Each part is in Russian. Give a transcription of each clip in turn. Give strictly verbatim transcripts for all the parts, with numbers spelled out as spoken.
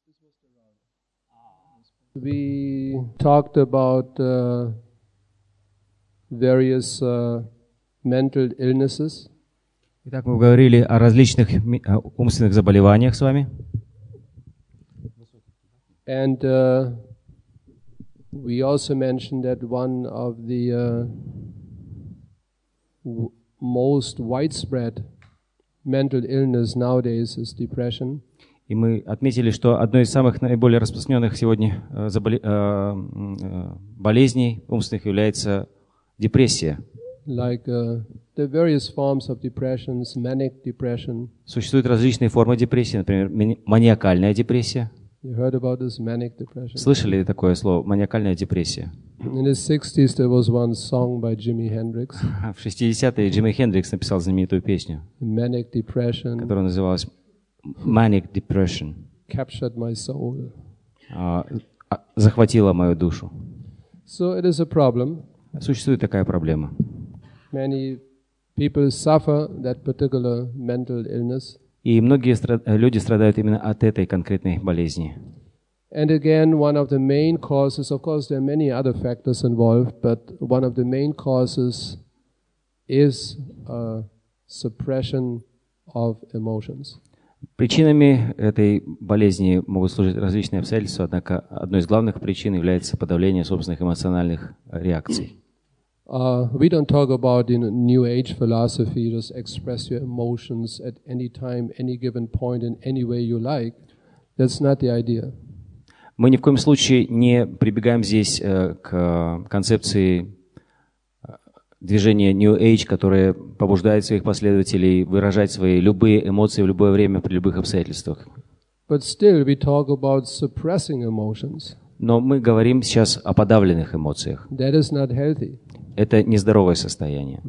We talked about uh, various uh, mental illnesses. Итак, мы говорили о различных ми- о умственных заболеваниях с вами. And uh, we also mentioned that one of the uh, w- most widespread mental illness nowadays is depression. И мы отметили, что одной из самых наиболее распространенных сегодня э, заболе- э, э, болезней умственных является депрессия. Like uh, the various forms of depressions, manic depression. Существуют различные формы депрессии, например, мани- маниакальная депрессия. You heard about this manic depression? Слышали такое слово «маниакальная депрессия»? In the sixties there was one song by Jimi Hendrix, В шестидесятые Джимми Хендрикс написал знаменитую песню, Manic Depression, которая называлась «Manic Depression». captured my soul. А, а, захватила мою душу. So it is a problem. Существует такая проблема. Many people suffer that particular mental illness. И многие стра- люди страдают именно от этой конкретной болезни. And again, one of the main causes, of course there are many other factors involved, but one of the main causes is a suppression of emotions. Причинами этой болезни могут служить различные обстоятельства, однако одной из главных причин является подавление собственных эмоциональных реакций. Uh, we don't talk about in New Age philosophy, just express your emotions at any time, any given point, in any way you like. That's not the idea. Мы ни в коем случае не прибегаем здесь э, к концепции э, движения New Age, которое побуждает своих последователей выражать свои любые эмоции в любое время при любых обстоятельствах. But still, we talk about suppressing emotions. Но мы говорим сейчас о подавленных эмоциях. That is not healthy. Это нездоровое состояние.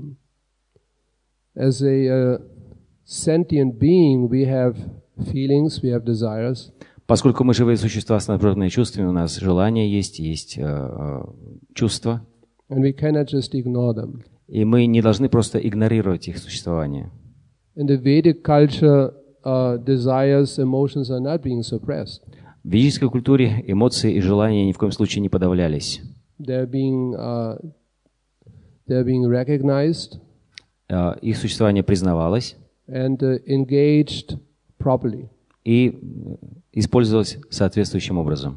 As a uh, sentient being, we have feelings, we have desires. Поскольку мы живые существа с снабженными чувствами, у нас желания есть, есть э, э, чувства, And we cannot just ignore them. и мы не должны просто игнорировать их существование. In the Vedic culture, uh, desires, emotions are not being suppressed. В ведической культуре эмоции и желания ни в коем случае не подавлялись. They're being, uh, they're being recognized Э, их существование признавалось and uh, engaged properly. и использовалось соответствующим образом.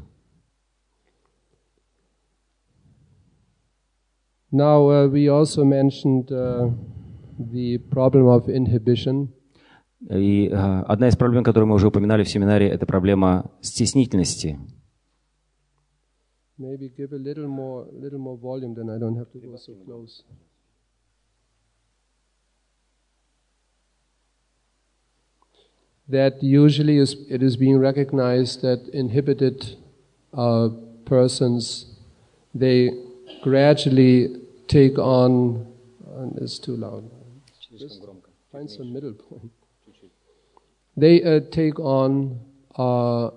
Now, uh, we also mentioned uh, the problem of inhibition. И э, одна из проблем, которую мы уже упоминали в семинаре, это проблема стеснительности. Maybe give a little more, little more volume, then I don't have to go so close. That usually is, it is being recognized that inhibited uh, persons, they gradually take on, and it's too loud. Just find some middle point. They uh, take on uh,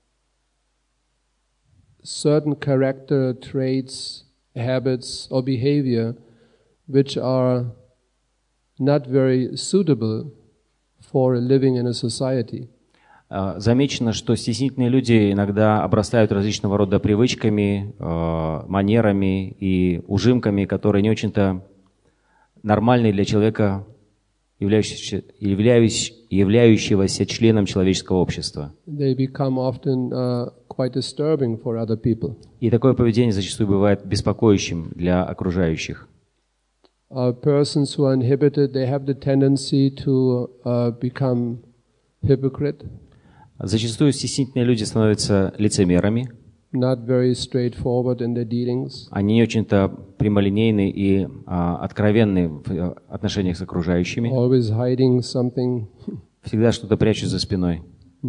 certain character traits, habits, or behavior which are not very suitable for living in a society. Э, Замечено, что стеснительные люди иногда обрастают различного рода привычками, э, манерами и ужимками, которые не очень-то нормальны для человека, являющегося, являющ- являющегося членом человеческого общества. They become often uh, quite disturbing for other people. И такое поведение зачастую бывает беспокоящим для окружающих. Uh, persons who are inhibited, they have the tendency to uh, become hypocrite, Зачастую стеснительные люди становятся лицемерами, not very straightforward in their dealings, они не очень-то прямолинейны и а, откровенны в э, отношениях с окружающими, always hiding something, всегда что-то прячут за спиной,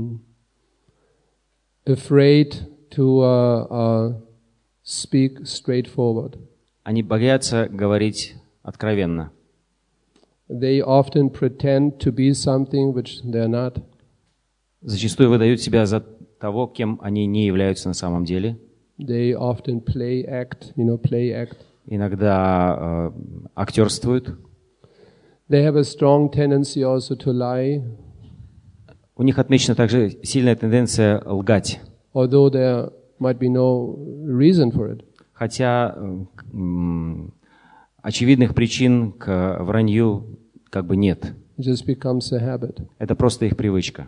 afraid to uh, uh, speak straightforward. они боятся говорить откровенно. They often pretend to be something which they're not. Зачастую выдают себя за того, кем они не являются на самом деле. They often play act, you know, play act. Иногда э, актерствуют. They have a strong tendency also to lie. У них отмечена также сильная тенденция лгать. although there might be no reason for it. Хотя м, очевидных причин к вранью как бы нет. It just becomes a habit. Это просто их привычка.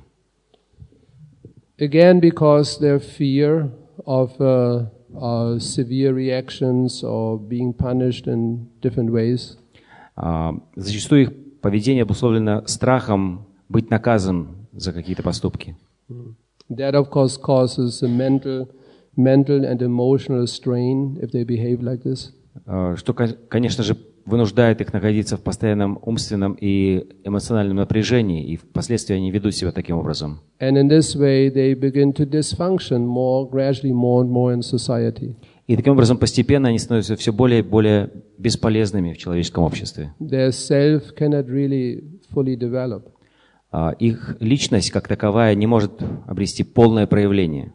Again, because their fear of uh, uh, severe reactions or being punished in different ways. А, зачастую их поведение обусловлено страхом быть наказан за какие-то поступки. That, of course, causes a mental, mental and emotional strain if they behave like this. А, что, конечно же, вынуждает их находиться в постоянном умственном и эмоциональном напряжении, и впоследствии они ведут себя таким образом. And in this way, they begin to dysfunction more, gradually more and more in society. И таким образом постепенно они становятся все более и более бесполезными в человеческом обществе. Their self cannot really fully develop. А, их личность как таковая не может обрести полное проявление.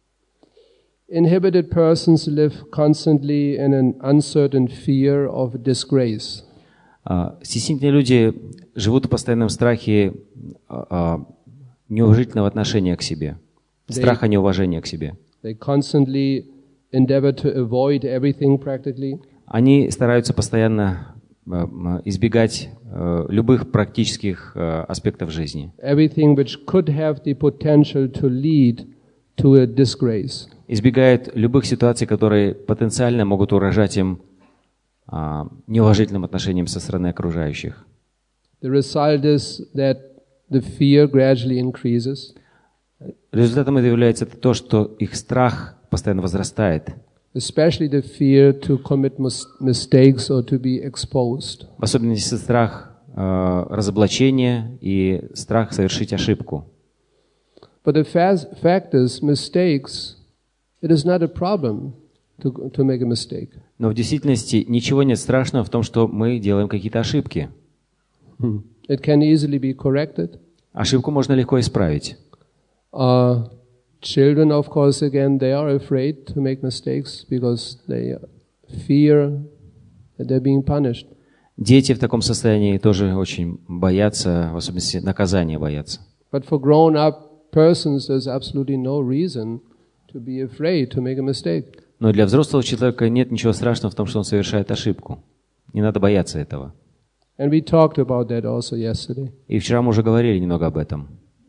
Inhibited persons live constantly in an uncertain fear of disgrace. А, стеснительные люди живут в постоянном страхе а, а, неуважительного отношения к себе, страха неуважения к себе. They constantly endeavor to avoid everything practically. Они стараются постоянно а, избегать а, любых практических а, аспектов жизни. Everything which could have the potential to lead to a disgrace. Избегают любых ситуаций, которые потенциально могут угрожать им а, неуважительным отношением со стороны окружающих. The result is that the fear gradually increases. Результатом этого является то, что их страх постоянно возрастает. Especially the fear to commit mis- mistakes or to be exposed. В особенности страх а, разоблачения и страх совершить ошибку. But the fa- fact is, mistakes, it is not a problem to, to make a mistake. Но в действительности ничего нет страшного в том, что мы делаем какие-то ошибки. It can easily be corrected. Ошибку можно легко исправить. Uh, children, of course, again, they are afraid to make mistakes because they fear that they're being punished. Дети в таком состоянии тоже очень боятся, в особенности наказания боятся. But for grown-up persons, there's absolutely no reason to be afraid to make a mistake. Но для взрослого человека нет ничего страшного в том, что он совершает ошибку. Не надо бояться этого. And we talked about that also yesterday. И вчера мы уже говорили немного об этом.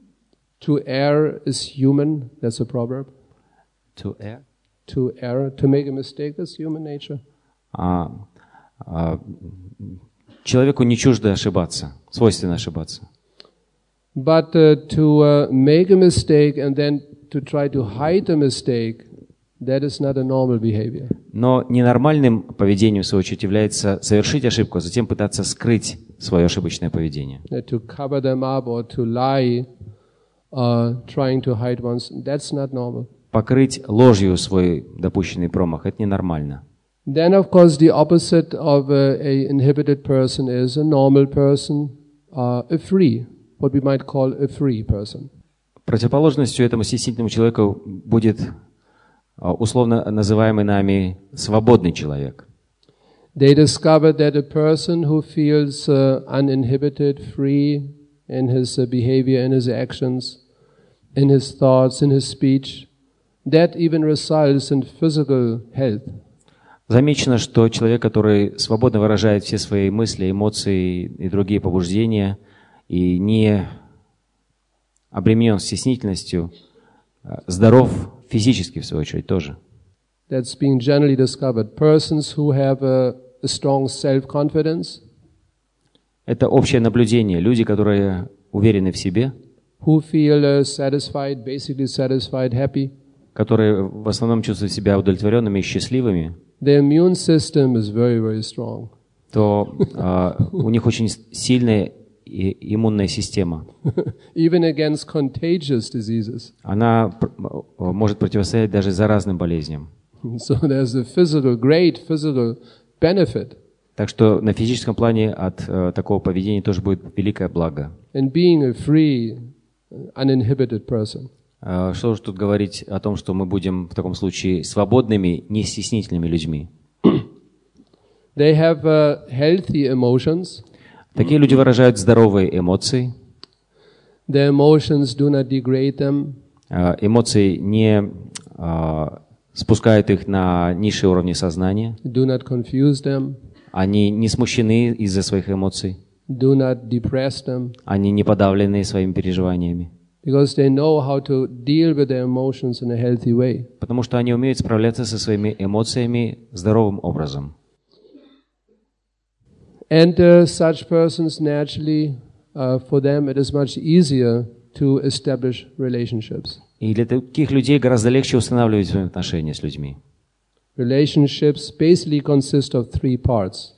To err is human, that's a proverb. To err? To err, to make a mistake, that's human nature. А, а, человеку не чуждо ошибаться, свойственно ошибаться. But uh, to uh, make a mistake and then to try to hide a mistake, that is not a normal behavior. Но ненормальным поведением, в свою очередь, является совершить ошибку, а затем пытаться скрыть свое ошибочное поведение. To cover them up or to lie, uh, trying to hide one's, that's not normal. Покрыть ложью свой допущенный промах – это ненормально. Then, of course, the opposite of a, a inhibited person is a normal person, uh, a free, what we might call a free person. Противоположностью этому стеснительному человеку будет условно называемый нами свободный человек. They discovered that a person who feels uh, uninhibited, free in his uh, behavior, in his actions, in his thoughts, in his speech, that even results in physical health. Замечено, что человек, который свободно выражает все свои мысли, эмоции и другие побуждения и не обременен стеснительностью, здоров физически, в свою очередь, тоже. That's being generally discovered. Persons who have a, a strong self-confidence. Это общее наблюдение. Люди, которые уверены в себе, who feel uh, satisfied, basically satisfied, happy. Которые в основном чувствуют себя удовлетворенными и счастливыми, their immune system is very, very strong. то uh, у них очень сильная и иммунная система. Even against contagious diseases. Она может противостоять даже заразным болезням. So there's a physical, great physical benefit. Так что на физическом плане от uh, такого поведения тоже будет великое благо. And being a free, uninhibited person. Uh, что же тут говорить о том, что мы будем в таком случае свободными, не стеснительными людьми? They have uh, healthy emotions. Такие люди выражают здоровые эмоции. Their emotions do not degrade them. Uh, эмоции не а, спускают их на низшие уровни сознания. Do not confuse them. Они не смущены из-за своих эмоций. Do not depress them. Они не подавлены своими переживаниями. Because they know how to deal with their emotions in a healthy way. Потому что они умеют справляться со своими эмоциями здоровым образом. And uh, such persons naturally, uh, for them it is much easier to establish relationships. И для таких людей гораздо легче устанавливать взаимоотношения с людьми. Relationships basically consist of three parts.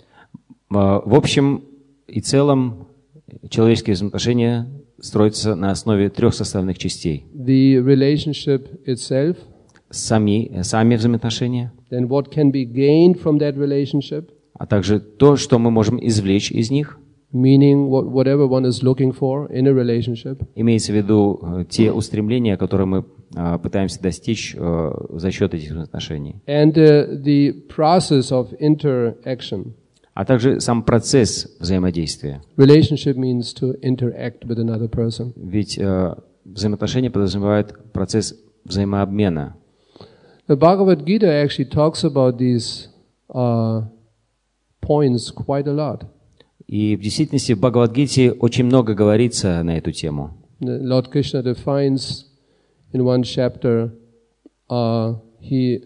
В общем и целом человеческие взаимоотношения строятся на основе трех составных частей. The relationship itself. Сами, сами взаимоотношения. Then what can be gained from that relationship. А также то, что мы можем извлечь из них. Meaning what, whatever one is looking for in a relationship. Имеется в виду uh, те устремления, которые мы uh, пытаемся достичь uh, за счет этих отношений. And uh, the process of interaction. А также сам процесс взаимодействия. Relationship means to interact with another person. Ведь uh, взаимоотношения подразумевают процесс взаимообмена. The Bhagavad Gita actually talks about these uh, points quite a lot. И в действительности в Бхагавад-гите очень много говорится на эту тему. Lord Krishna defines in one chapter, uh, he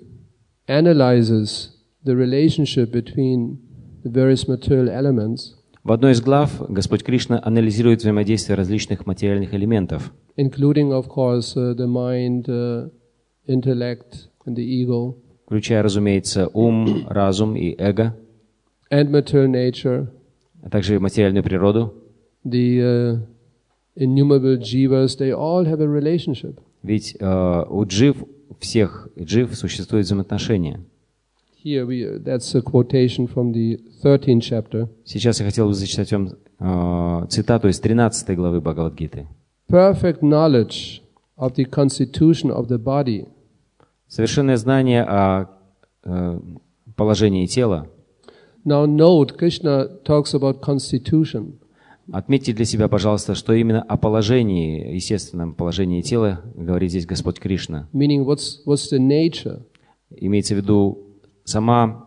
analyzes the relationship between the various material elements. В одной из глав Господь Кришна анализирует взаимодействие различных материальных элементов, including, of course, uh, the mind, uh, intellect, and the ego, включая, разумеется, ум, разум и эго, and material nature, а также материальную природу. The uh, innumerable jivas, they all have a relationship. Ведь uh, у джив, всех джив существует взаимоотношения. Here we, that's a quotation from the thirteenth chapter. Сейчас я хотел бы зачитать вам uh, цитату из тринадцатой главы Бхагавад-гиты. Perfect knowledge of the constitution of the body. Совершенное знание о uh, положении тела. Now note, Krishna talks about constitution. Отметьте для себя, пожалуйста, что именно о положении, естественном положении тела говорит здесь Господь Кришна. Meaning, what's what's the nature? Имеется в виду сама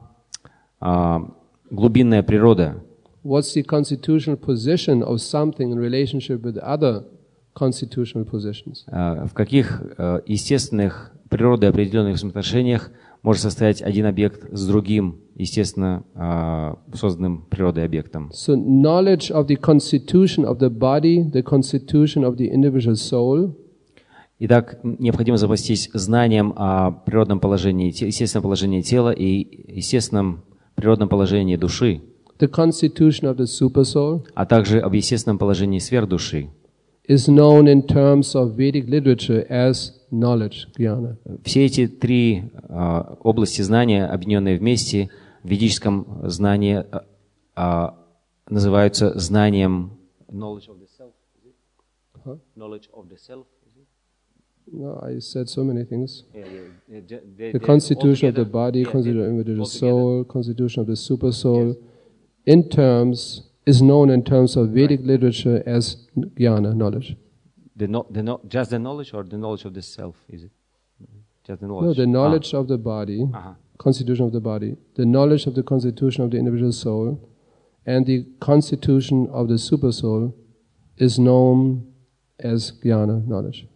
а, глубинная природа. What's the constitutional position of something in relationship with other constitutional positions? А, в каких а, естественных природой определенных взаимоотношениях может состоять один объект с другим, естественно, а, созданным природой объектом. So knowledge of the constitution of the body, the constitution of the individual soul. Итак, необходимо запастись знанием о природном положении, естественном положении тела и естественном природном положении души, The constitution of the supersoul, а также об естественном положении сверхдуши. Is known in terms of Vedic literature as knowledge, jnana. Все эти три а, области знания, объединенные вместе, в ведическом знании а, а, называются знанием knowledge of the self. Huh? Knowledge of the self. No, I said so many things. Yeah, yeah, yeah, they, The constitution of the body, yeah, constitution of the individual altogether. soul, constitution of the supersoul, in terms is known in terms of Vedic right. literature as jnana, knowledge. The no, the no, just the knowledge or the knowledge of the self, is it? Just the knowledge. No, the knowledge ah. of the body, uh-huh. constitution of the body, the knowledge of the constitution of the individual soul, and the constitution of the supersoul is known as jnana, knowledge.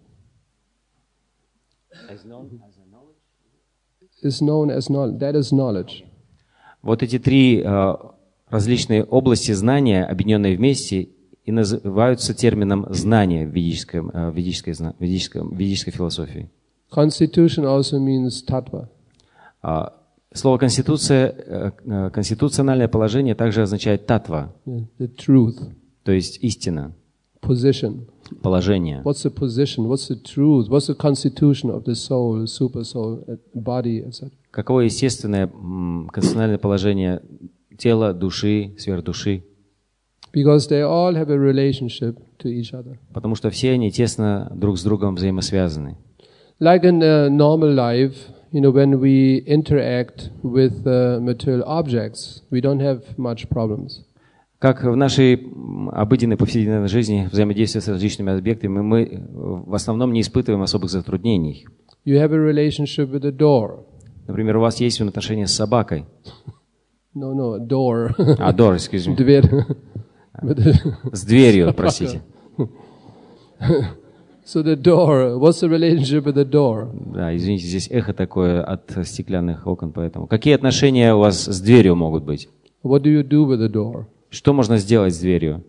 As known as a knowledge? Is known as knowledge. That is knowledge. Вот эти три uh, различные области знания, объединенные вместе, и называются термином знания в ведической, uh, ведической, ведической, ведической философии. Constitution also means tattva. Uh, слово конституция, uh, конституциональное положение также означает татва, Yeah, the truth. То есть истина, position. Положение. What's the position? What's the truth? What's the constitution of the soul, super soul, body, et cetera? Каково естественное конституциональное положение тела, души, сверхдуши? Because they all have a relationship to each other. Потому что все они тесно друг с другом взаимосвязаны. Like in a normal life, you know, when we interact with uh, material objects, we don't have much problems. Как в нашей обыденной повседневной жизни взаимодействие с различными объектами, мы в основном не испытываем особых затруднений. You have a relationship with a door. Например, у вас есть отношения с собакой. No, no, a door. А, door, excuse me. Дверь. С дверью, простите. So the door, what's the relationship with the door? Да, извините, здесь эхо такое от стеклянных окон, поэтому. Какие отношения у вас с дверью могут быть? What do you do with the door? Что можно сделать с дверью?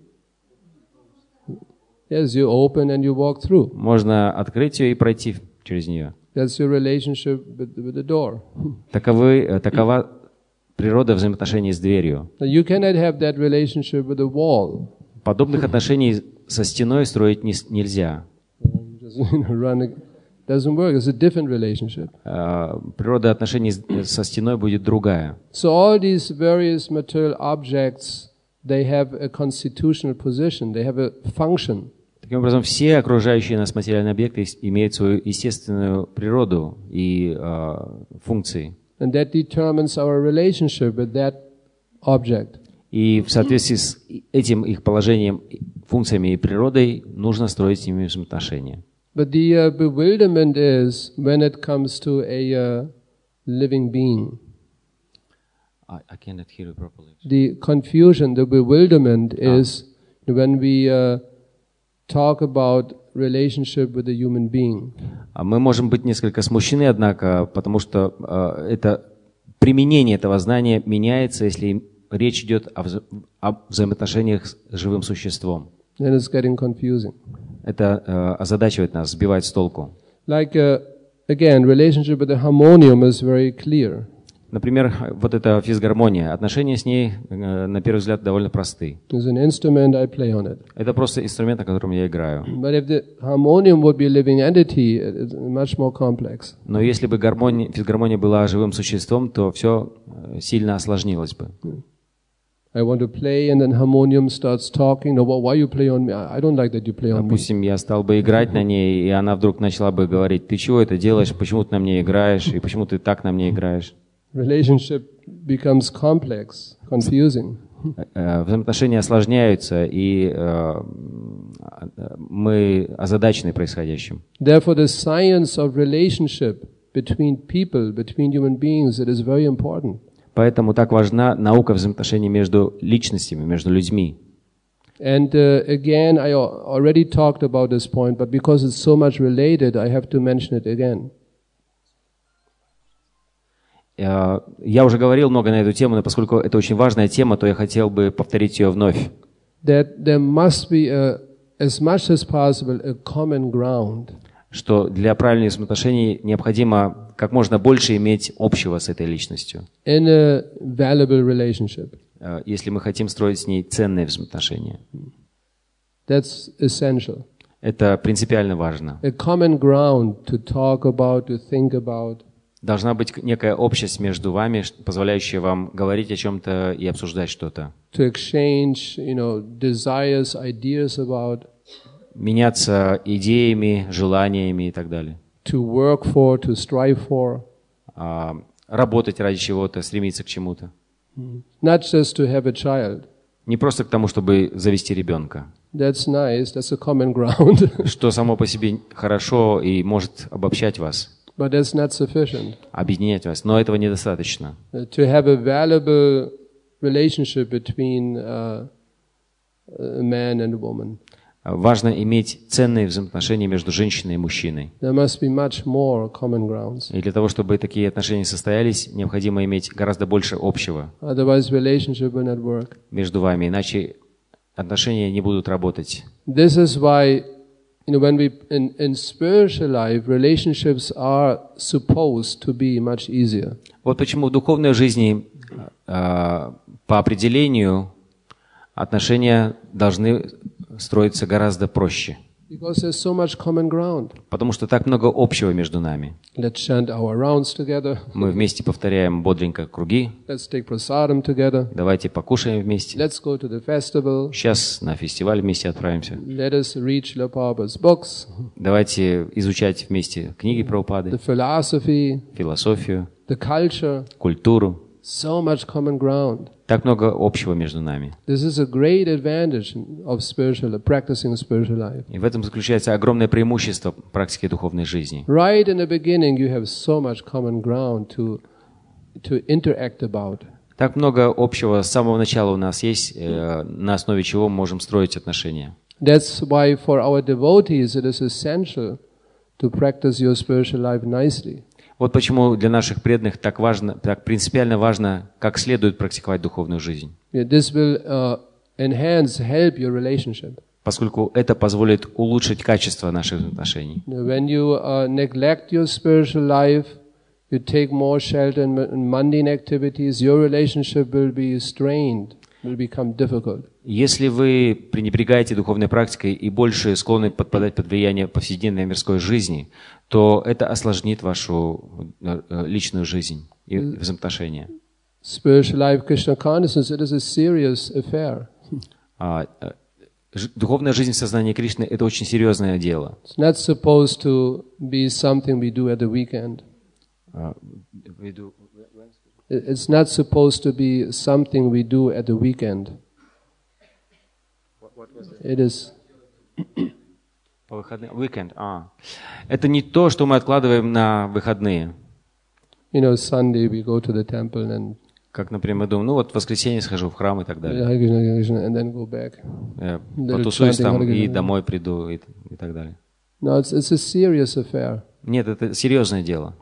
Yes, you open and you walk through. Можно открыть ее и пройти через нее. That's your relationship with, with the door. Таковы, такова природа взаимоотношений с дверью. Now you cannot have that relationship with the wall. Подобных отношений со стеной строить не, нельзя. Just, you know, run a, doesn't work. It's a different relationship. Uh, природа отношений со стеной будет другая. So all these various material objects, they have a constitutional position. They have a function. Таким образом, все окружающие нас материальные объекты имеют свою естественную природу и uh, функции. And that determines our relationship with that object. И в соответствии с этим их положением, функциями и природой нужно строить с ними взаимоотношения. But the uh, bewilderment is when it comes to a uh, living being. I, I cannot hear you properly. The confusion, the bewilderment is when we uh, talk about relationship with a human being. Мы можем быть несколько смущены, однако, потому что э, это применение этого знания меняется, если речь идет о, вза о взаимоотношениях с живым существом. Then it's getting confusing. Это э, озадачивает нас, сбивает с толку. Like uh, again, relationship with the harmonium is very clear. Например, вот эта физгармония, отношения с ней, э, на первый взгляд, довольно просты. There's an instrument, I play on it. Это просто инструмент, на котором я играю. But if the harmonium would be a living entity, it's much more complex. Но если бы гармония, физгармония была живым существом, то все сильно осложнилось бы. I want to play, and then harmonium starts talking. No, why you play on me? I don't like that you play on me. Допустим, я стал бы играть на ней, и она вдруг начала бы говорить: ты чего это делаешь, почему ты на мне играешь, и почему ты так на мне играешь? Relationship becomes complex, confusing. Взаимоотношения осложняются, и мы озадачены происходящим. Therefore, the science of relationship between people, between human beings, it is very important. Поэтому так важна наука взаимоотношений между личностями, между людьми. And uh, again, I already talked about this point, but because it's so much related, I have to mention it again. Я уже говорил много на эту тему, но поскольку это очень важная тема, то я хотел бы повторить ее вновь. That there must be a, as much as possible a common ground. Что для правильных взаимоотношений необходимо как можно больше иметь общего с этой личностью. In a valuable relationship. Если мы хотим строить с ней ценные взаимоотношения. That's essential. Это принципиально важно. A common ground to talk about, to think about. Должна быть некая общность между вами, позволяющая вам говорить о чем-то и обсуждать что-то. To exchange, you know, desires, ideas about. Меняться идеями, желаниями и так далее. To work for, to strive for. А, работать ради чего-то, стремиться к чему-то. Not just to have a child. Не просто к тому, чтобы завести ребенка. That's nice, that's a common ground. Что само по себе хорошо и может обобщать вас. But that's not sufficient. Объединять вас, но этого недостаточно. To have a valuable relationship between uh, a man and a woman. Важно иметь ценные взаимоотношения между женщиной и мужчиной. There must be much more common grounds. И для того, чтобы такие отношения состоялись, необходимо иметь гораздо больше общего. Otherwise, relationship will not work. Между вами, иначе отношения не будут работать. This is why, you know, when we in, in spiritual life, relationships are supposed to be much easier. Вот почему в духовной жизни э, по определению отношения должны строиться гораздо проще. Because there's so much common ground. Потому что так много общего между нами. Let's chant our rounds together. Мы вместе повторяем бодренько круги. Let's take prasadam together. Давайте покушаем вместе. Let's go to the festival. Сейчас на фестиваль вместе отправимся. Let us read Srila Prabhupada's books. Давайте изучать вместе книги Прабхупады, The philosophy, философию, the culture. культуру. so much common ground. Так много общего между нами. This is a great advantage of spiritual, practicing spiritual life. И в этом заключается огромное преимущество практики духовной жизни. Right in the beginning, you have so much common ground to to interact about. Так много общего с самого начала у нас есть, э, на основе чего мы можем строить отношения. That's why for our devotees it is essential to practice your spiritual life nicely. Вот почему для наших преданных так важно, так принципиально важно, как следует практиковать духовную жизнь. Yeah, this will uh, enhance, help your relationship. Поскольку это позволит улучшить качество наших отношений. When you uh, neglect your spiritual life, you take more shelter in mundane activities, your relationship will be strained, will become difficult. Если вы пренебрегаете духовной практикой и больше склонны подпадать под влияние повседневной мирской жизни, то это осложнит вашу личную жизнь и взаимоотношения. Spiritual life, Krishna consciousness, it is a serious affair. А, духовная жизнь в сознании Кришны – это очень серьезное дело. It's not supposed to be something we do at the weekend. Uh, we do, It's not supposed to be something we do at the weekend. what, what was it? It is. По выходным. Weekend. А. Это не то, что мы откладываем на выходные. You know, Sunday we go to the temple and Как, например, мы думаем, ну вот в воскресенье схожу в храм и так далее. Hare Krishna, Hare Krishna, and then go back. Я Little потусуюсь chanting, там Hare и Krishna. домой приду и, и так далее. No, it's it's a serious affair. Нет, это серьезное дело.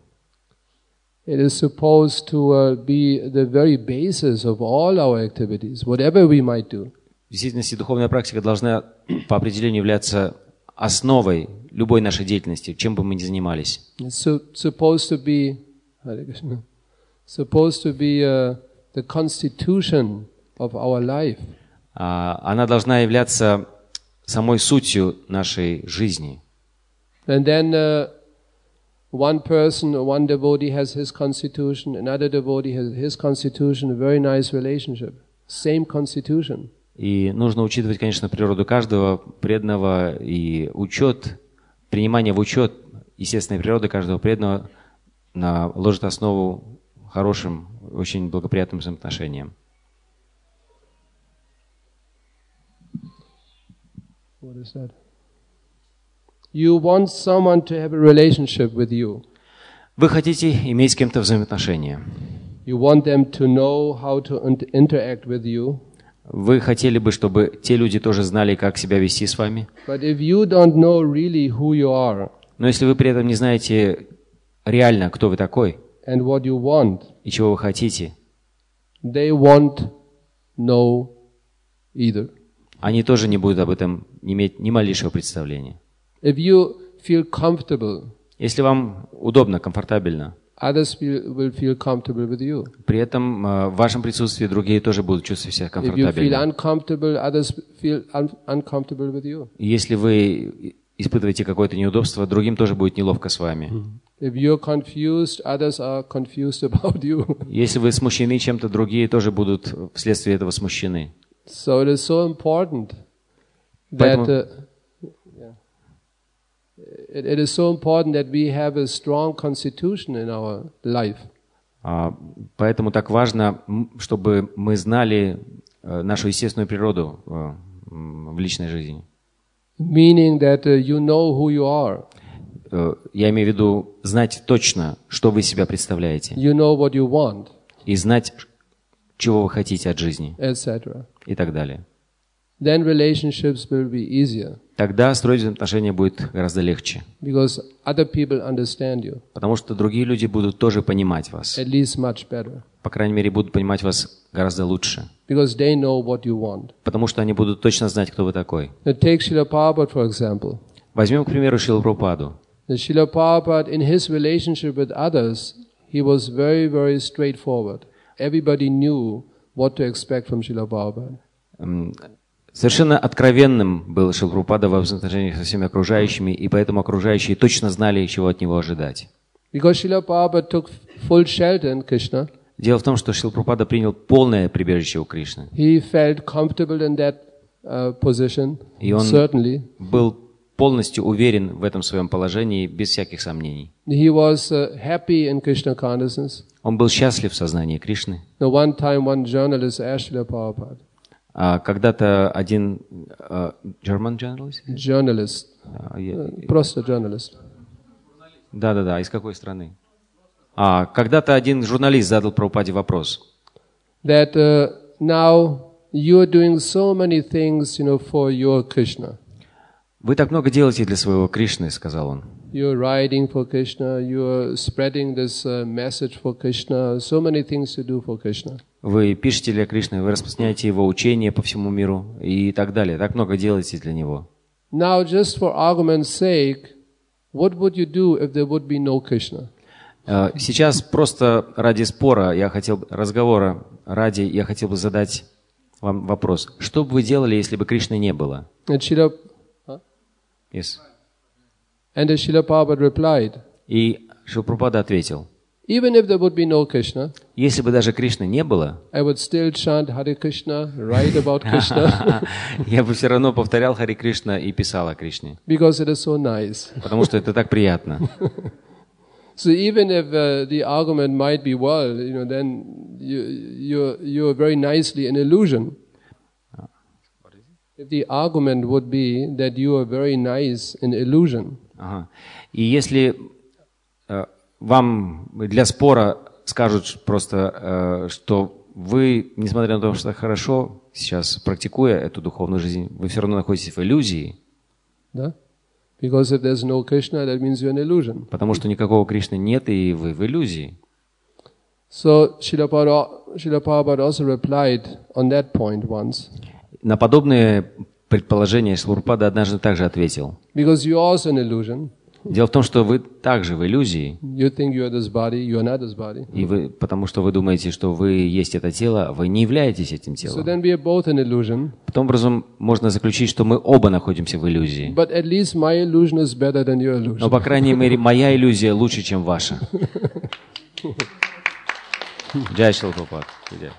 It is supposed to uh, be the very basis of all our activities, whatever we might do. В действительности духовная практика должна по определению являться основой любой нашей деятельности, чем бы мы ни занимались. It's su- supposed to be, Hare Krishna, supposed to be uh, the constitution of our life. А, Она должна являться самой сутью нашей жизни. And then uh, one person, one devotee has his constitution, another devotee has his constitution, a very nice relationship. Same constitution. И нужно учитывать, конечно, природу каждого преданного и учет, принимание в учет естественной природы каждого преданного на, ложит основу хорошим, очень благоприятным взаимоотношениям. What is that? You want someone to have a relationship with you. Вы хотите иметь с кем-то взаимоотношения. You want them to know how to in- interact with you. Вы хотели бы, чтобы те люди тоже знали, как себя вести с вами. But if you don't know really who you are Но если вы при этом не знаете реально, кто вы такой and what you want, и чего вы хотите, they won't know either. они тоже не будут об этом иметь ни малейшего представления. If you feel comfortable, Если вам удобно, комфортабельно, others will, will feel comfortable with you. при этом э, в вашем присутствии другие тоже будут чувствовать себя If you feel комфортабельно. uncomfortable, others feel un- uncomfortable with you. И если вы испытываете какое-то неудобство, другим тоже будет неловко с вами. If you're confused, others are confused about you. Если вы смущены чем-то, другие тоже будут вследствие этого смущены. So it is so important that Поэтому- uh, yeah. it, it is so important that we have a strong constitution in our life. А, Поэтому так важно, м, чтобы мы знали э, нашу естественную природу э, м, в личной жизни. Meaning that uh, you know who you are. Э, Я имею в виду знать точно, что вы себя представляете, You know what you want, и знать, чего вы хотите от жизни, et cetera. и так далее. Then relationships will be easier Тогда строить отношения будет гораздо легче, because other people understand you, потому что другие люди будут тоже понимать вас. at least much better, По крайней мере, будут понимать вас гораздо лучше, because they know what you want. потому что они будут точно знать, кто вы такой. Now take Srila Prabhupada, for example. Возьмем, к примеру, Шрилу Прабхупаду. The Srila Prabhupada, in his relationship with others, he was very, very straightforward. Everybody knew what to expect from Srila Prabhupada. М, Совершенно откровенным был Шрила Прабхупада во взаимоотношениях со всеми окружающими, и поэтому окружающие точно знали, чего от него ожидать. Because Srila Prabhupada took full shelter in Krishna, Дело в том, что Шрила Прабхупада принял полное прибежище у Кришны. he felt comfortable in that uh, position, И он certainly. был полностью уверен в этом своем положении, без всяких сомнений. He was uh, happy in Krishna consciousness. Он был счастлив в сознании Кришны. Now, one time, one journalist asked Srila Prabhupada, А когда-то один uh, German journalist? journalist, А, я- uh, просто journalist, Да-да-да, из какой страны? А, когда-то один журналист задал Прабхупаде вопрос. that uh, now you are doing so many things, you know, for your Krishna. Вы так много делаете для своего Кришны, сказал он. You are writing for Krishna, you are spreading this uh, message for Krishna, so many things to do for Krishna. Вы пишете для Кришны, вы распространяете его учения по всему миру и так далее. Так много делаете для него. Now, just for argument's sake, what would you do if there would be no Krishna? А, Сейчас просто ради спора, я хотел, бы- разговора ради, я хотел бы задать вам вопрос. Что бы вы делали, если бы Кришны не было? And Srila, Yes. and Srila Prabhupada replied, И Шрила Прабхупада ответил, even if there would be no Krishna, если бы даже Кришны не было, I would still chant Hare Krishna, write about Krishna, я бы все равно повторял Хари Кришна и писал о Кришне, because it is so nice. потому что это так приятно. So even if uh, the argument might be, well, you know, then you, you're, you're very nicely an illusion. If the argument would be that you are very nice in illusion, Ага. И если э, вам для спора скажут просто, э, что вы, несмотря на то, что хорошо сейчас практикуя эту духовную жизнь, вы все равно находитесь в иллюзии, да? Because if there's no Krishna, that means you're an illusion. потому что никакого Кришны нет, и вы в иллюзии. So Srila Prabhupada Srila Prabhupada also replied on that point once. На подобные предположения Шрила Прабхупада однажды также ответил. Because you're also an illusion. Дело в том, что вы также в иллюзии, You think you're this body, you're not this body. и вы, потому что вы думаете, что вы есть это тело, вы не являетесь этим So телом. then we are both an illusion. Таким образом, можно заключить, что мы оба находимся в иллюзии. But at least my illusion is better than your Но, illusion. по крайней мере, моя иллюзия лучше, чем ваша. Джай Шрила Прабхупада. Джай.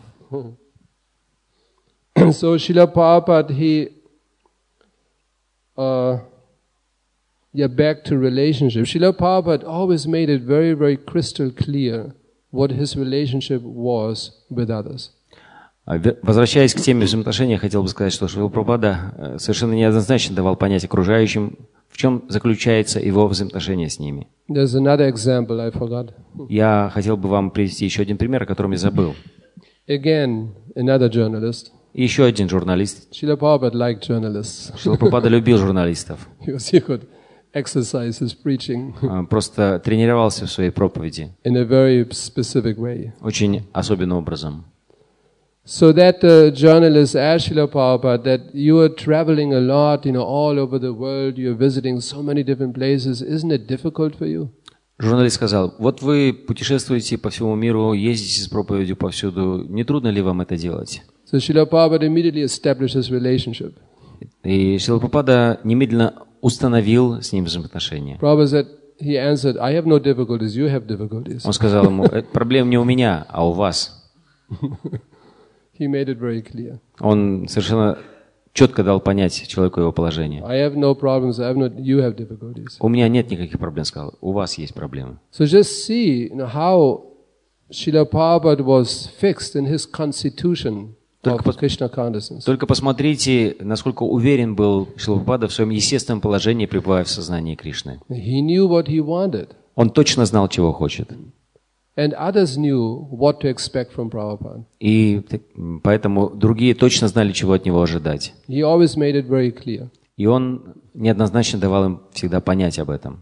So Srila Prabhupada, he, uh, yeah, back to relationship. Srila Prabhupada always made it very, very crystal clear what his relationship was with others. А, ве- Возвращаясь к теме взаимоотношений, я хотел бы сказать, что Шрила Прабхупада э, совершенно неоднозначно давал понять окружающим, в чем заключается его взаимоотношение с ними. There's another example I forgot. Я хотел бы вам привести еще один пример, о котором я забыл. Again, another journalist. И еще один журналист. Srila Prabhupada liked journalists Шрила Прабхупада любил журналистов. because he could exercise his preaching А, Просто тренировался в своей проповеди in a very specific way. очень особенным образом. So that uh, journalist asked Srila Prabhupada that you are traveling a lot, you know, all over the world, you're visiting so many different places. Isn't it difficult for you? Журналист сказал, вот вы путешествуете по всему миру, ездите с проповедью повсюду, не трудно ли вам это делать? So Srila Prabhupada immediately established his relationship. И Шрила Прабхупада немедленно установил с ним взаимоотношения. Prabhupada said, he answered, I have no difficulties, you have difficulties. Он сказал ему, «Э, проблем не у меня, а у вас. He made it very clear. Он совершенно четко дал понять человеку его положение. I have no problems, I have not, you have difficulties. У меня нет никаких проблем, сказал, у вас есть проблемы. So just see, you know, how Srila Prabhupada was fixed in his constitution of Только, Krishna consciousness. только посмотрите, насколько уверен был Шрила Прабхупада в своем естественном положении, пребывая в сознании Кришны. He knew what he wanted. Он точно знал, чего хочет. And others knew what to expect from Prabhupada. И т- м, поэтому другие точно знали, чего от него ожидать. He always made it very clear. И он неоднозначно давал им всегда понять об этом.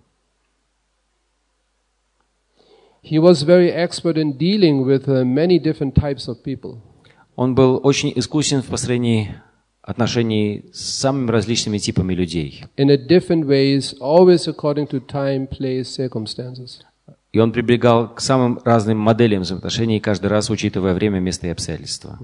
He was very expert in dealing with uh, many different types of people. Он был очень искусен в построении отношений с самыми различными типами людей. In a different ways, always according to time, place, circumstances. И он прибегал к самым разным моделям взаимоотношений, каждый раз учитывая время, место и обстоятельства.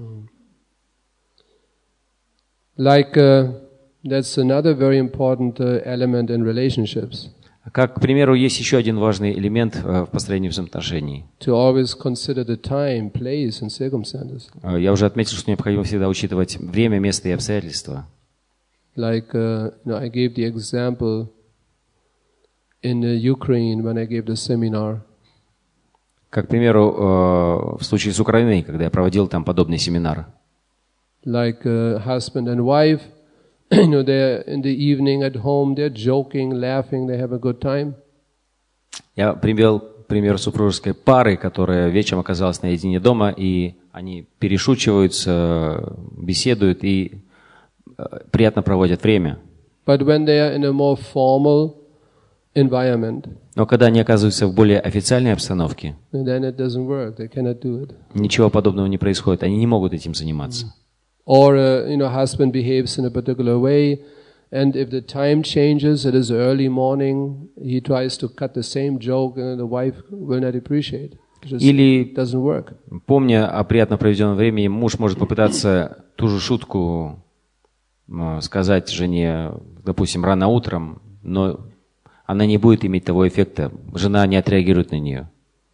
Like, uh, that's another very important uh, element in relationships. Как, к примеру, есть еще один важный элемент э, в построении взаимоотношений. To always consider the time, place, and circumstances. Э, Я уже отметил, что необходимо всегда учитывать время, место и обстоятельства. Like, uh, you know, I gave the example in uh, Ukraine when I gave the seminar. Как, к примеру, э, в случае с Украиной, когда я проводил там подобный семинар. Like uh, husband and wife, you know, they're in the evening at home, they're joking, laughing, they have a good time. Я привел пример супружеской пары, которая вечером оказалась наедине дома, и они перешучиваются, беседуют и э, приятно проводят время. But when they are in a more formal environment, Но когда они оказываются в более официальной обстановке, then it doesn't work. They cannot do it. ничего подобного не происходит, они не могут этим заниматься. Or, uh, you know, husband behaves in a particular way, and if the time changes, it is early morning, he tries to cut the same joke, and the wife will not appreciate. It just Или, doesn't work. помня о приятно проведенном времени, муж может попытаться ту же шутку э, сказать жене, допустим, рано утром, но она не будет иметь того эффекта, жена не отреагирует на нее.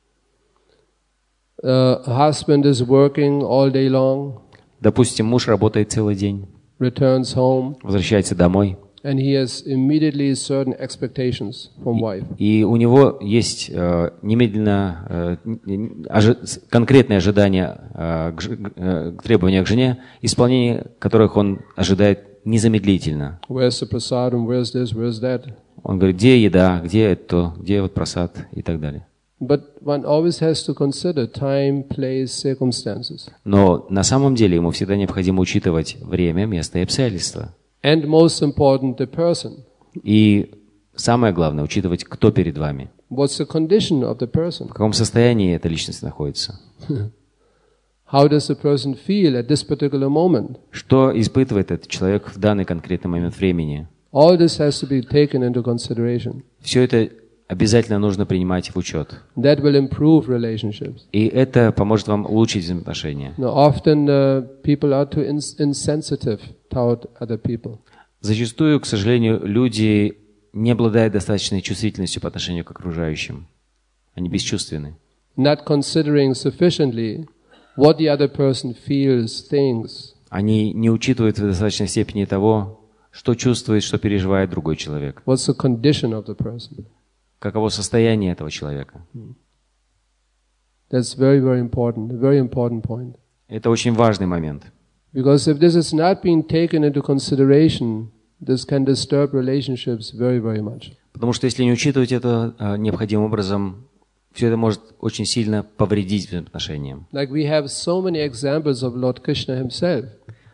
Uh, husband is working all day long, Допустим, муж работает целый день, returns home, возвращается домой, and he has immediately certain expectations from wife. и у него есть э, немедленно э, ожи- конкретные ожидания, э, к, ж- э, к требования к жене, исполнение которых он ожидает незамедлительно. Where's the prasadam? Where's this? Where's that? Он говорит, где еда, где это, где вот просад и так далее. But one always has to consider time, place, circumstances. Но на самом деле ему всегда необходимо учитывать время, место и обстоятельства. And most important, the person. И самое главное, учитывать, кто перед вами, What's the condition of the person? в каком состоянии эта личность находится, How does the person feel at this particular moment? что испытывает этот человек в данный конкретный момент времени. All this has to be taken into consideration. Все это обязательно нужно принимать в учет. That will improve relationships. И это поможет вам улучшить взаимоотношения. Now, often uh, people are too ins- insensitive toward other people. Зачастую, к сожалению, люди не обладают достаточной чувствительностью по отношению к окружающим. Они бесчувственны. Not considering sufficiently what the other person feels, thinks. Они не учитывают в достаточной степени того, что чувствует, что переживает другой человек. What's the condition of the person? Каково состояние этого человека. That's very, very important, a very important point. Это очень важный момент. Because if this is not being taken into consideration, this can disturb relationships very, very much. Потому что если не учитывать это а, необходимым образом, все это может очень сильно повредить взаимоотношениям. Like we have so many examples of Lord Krishna himself.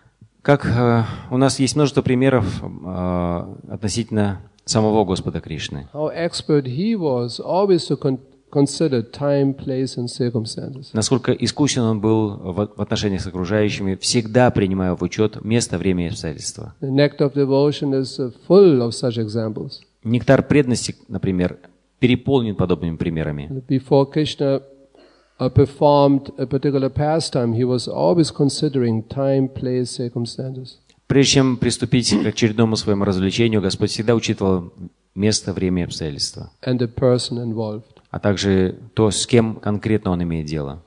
Как а, у нас есть множество примеров а, относительно самого Господа Кришны. How expert he was always to con- consider time, place and circumstances. Насколько искусен он был в, в отношениях с окружающими, всегда принимая в учет место, время и обстоятельства. The nectar of devotion is uh, full of such examples. Нектар преданности, например, переполнен подобными примерами. Before Krishna uh, performed a particular pastime, he was always considering time, place, circumstances. Прежде чем приступить к очередному своему развлечению, Господь всегда учитывал место, время и обстоятельства, And the person involved. а также то, с кем конкретно он имеет дело.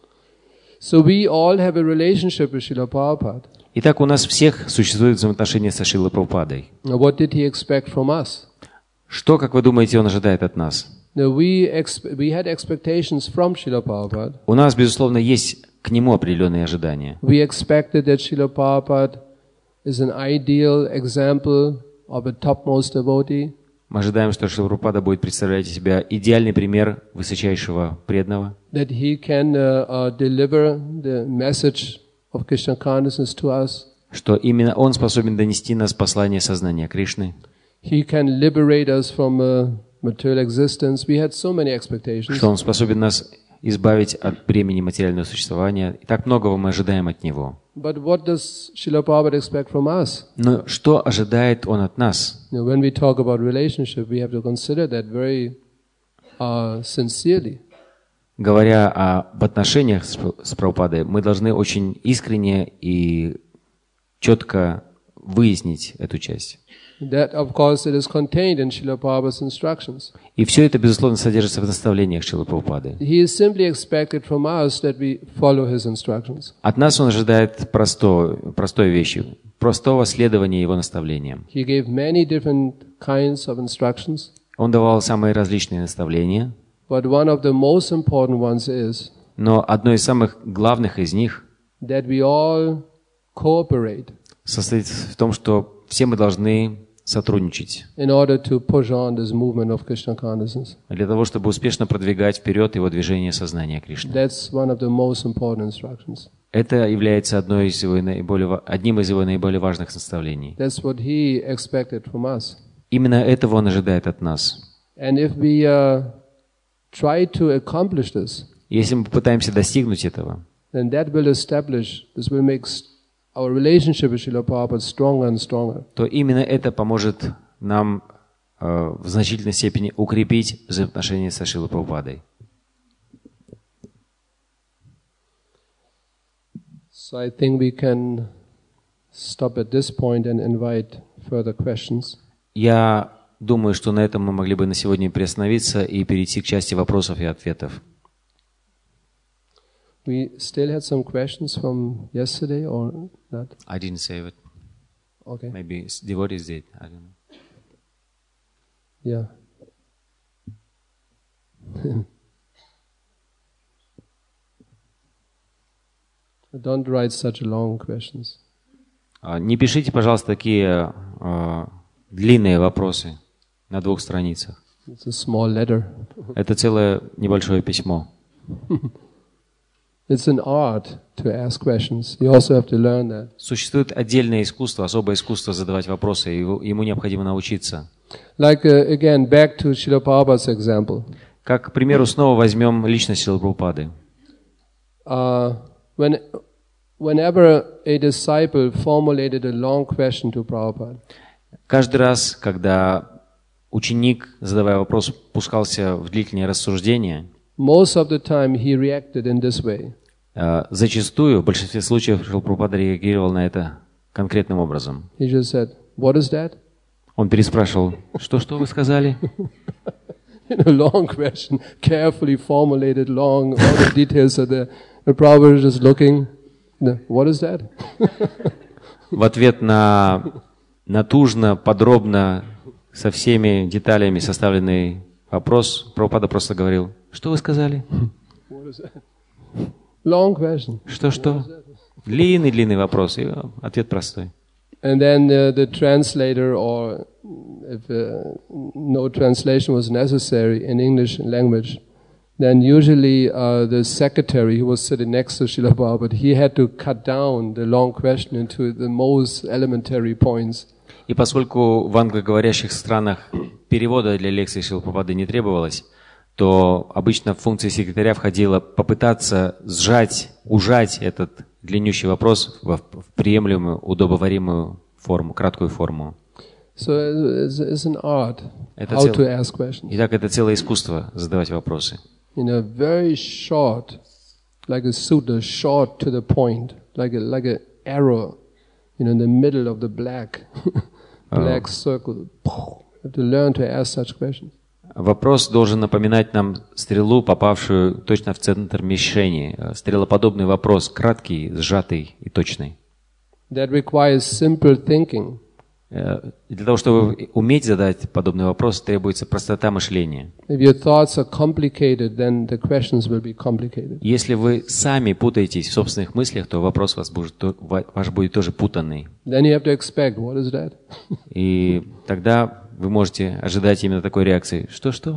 So we all have a relationship with Srila Prabhupada. Итак, у нас всех существует взаимоотношения со Шрилой Прабхупадой. Now, what did he expect from us? Что, как вы думаете, он ожидает от нас? Now, we, exp- we had expectations from Srila Prabhupada. У нас, безусловно, есть к нему определенные ожидания. We expected that Srila Prabhupada is an ideal example of a topmost devotee. Мы ожидаем, что Шрила Прабхупада будет представлять из себя идеальный пример высочайшего преданного, That he can uh, uh, deliver the message of Krishna consciousness to us. что именно он способен донести нас послание сознания Кришны, He can liberate us from uh, material existence. We had so many expectations. что он способен нас избавить от бремени материального существования. И так многого мы ожидаем от него. But what does Srila Prabhupada expect from us? Но что ожидает он от нас? Now, when we talk about relationship, we have to consider that very uh, sincerely. Говоря об отношениях с с Прабхупадой, мы должны очень искренне и четко выяснить эту часть. That, of course, it is contained in Srila Prabhupada's instructions. И все это, безусловно, содержится в наставлениях Шрилы Прабхупады. He is simply expected from us that we follow his instructions. От нас он ожидает простой, простой вещи, простого следования его наставлениям. He gave many different kinds of instructions. Он давал самые различные наставления, But one of the most important ones is но одно из самых главных из них that we all cooperate состоит в том, что все мы должны сотрудничать in order to push on this movement of Krishna consciousness. для того, чтобы успешно продвигать вперед его движение сознания Кришны. That's one of the most important instructions. Это является одной из его наиболее, одним из его наиболее важных наставлений. That's what he expected from us. Именно этого он ожидает от нас. And if we uh, try to accomplish this, Если мы попытаемся достигнуть этого, then that will establish, this will make our relationship with Srila Prabhupada stronger and stronger. то именно это поможет нам э, в значительной степени укрепить взаимоотношения со Шрилой Прабхупадой. So I think we can stop at this point and invite further questions. Я думаю, что на этом мы могли бы на сегодня приостановиться и перейти к части вопросов и ответов. We still had some questions from yesterday or not? I didn't save it. Okay. Maybe devotees did. I don't know. Yeah. Don't write such long questions. А, Не пишите, пожалуйста, такие а, длинные вопросы на двух страницах. It's a small letter. Это целое небольшое письмо. It's an art to ask questions. You also have to learn that. Существует отдельное искусство, особое искусство задавать вопросы, и его- ему необходимо научиться. Like, uh, again, back to Srila Prabhupada's example. Как, к примеру, снова возьмем личность Шрилы Прабхупады. Uh, when, whenever a disciple formulated a long question to Prabhupada, Каждый раз, когда ученик, задавая вопрос, пускался в длительные рассуждения, most of the time he reacted in this way. э, зачастую, в большинстве случаев, Шрила Прабхупада реагировал на это конкретным образом. He just said, "What is that?" Он переспрашивал, что-что вы сказали? In a long question, carefully formulated, long, all the details are there. The Prabhupada is just looking, "No, what is that?" В ответ на натужно, подробно, со всеми деталями составленный вопрос, Прабхупада просто говорил, что вы сказали? What is that? Long question. Что-что? Длинный-длинный вопрос, и ответ простой. And then uh, the translator, or if uh, no translation was necessary in English language, then usually uh, the secretary who was sitting next to Srila Prabhupada, he had to cut down the long question into the most elementary points. И поскольку в англоговорящих странах перевода для лекций Шрилы Прабхупады не требовалось, то обычно в функции секретаря входило попытаться сжать, ужать этот длиннющий вопрос в в приемлемую, удобоваримую форму, краткую форму. So it's, it's an art Это how цел- to ask questions. Итак, это целое искусство задавать вопросы. In a very short, like a sutta, short to the point, like a like a arrow, you know, in the middle of the black, black circle. You have to learn to ask such questions. Вопрос должен напоминать нам стрелу, попавшую точно в центр мишени. Стрелоподобный вопрос, краткий, сжатый и точный. That requires simple thinking. Э, Для того, чтобы уметь задать подобный вопрос, требуется простота мышления. If your thoughts are complicated, then the questions will be complicated. Если вы сами путаетесь в собственных мыслях, то вопрос вас будет, то- ва- ваш будет тоже путанный. Then you have to expect, what is that? И тогда вы можете ожидать именно такой реакции. Что-что?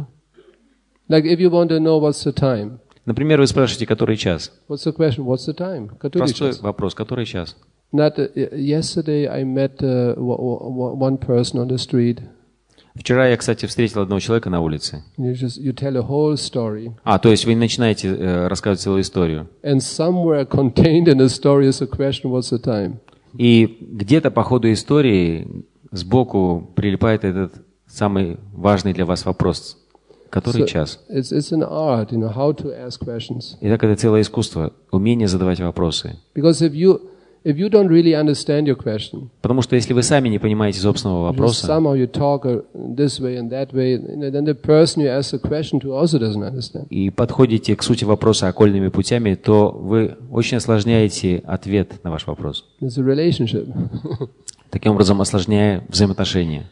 Like if you want to know what's the time, Например, вы спрашиваете, который час. what's the question? What's the time? Который Простой час? вопрос, который час? Not uh, yesterday. I met uh, w- w- one person on the street. Вчера я, кстати, встретил одного человека на улице. You just you tell a whole story, А, то есть вы начинаете э, рассказывать целую историю. and somewhere contained in the story is a question: what's the time? И где-то по ходу истории сбоку прилипает этот самый важный для вас вопрос. Который So час? it's it's an art, you know, how to ask questions. Итак, это целое искусство, умение задавать вопросы. Because if you if you don't really understand your question, Потому что если вы сами не понимаете собственного just вопроса, somehow you talk uh, this way and that way, you know, then the person you ask the question to also doesn't understand. и подходите к сути вопроса окольными путями, то вы очень осложняете ответ на ваш вопрос. It's a relationship. Таким образом, осложняя взаимоотношения.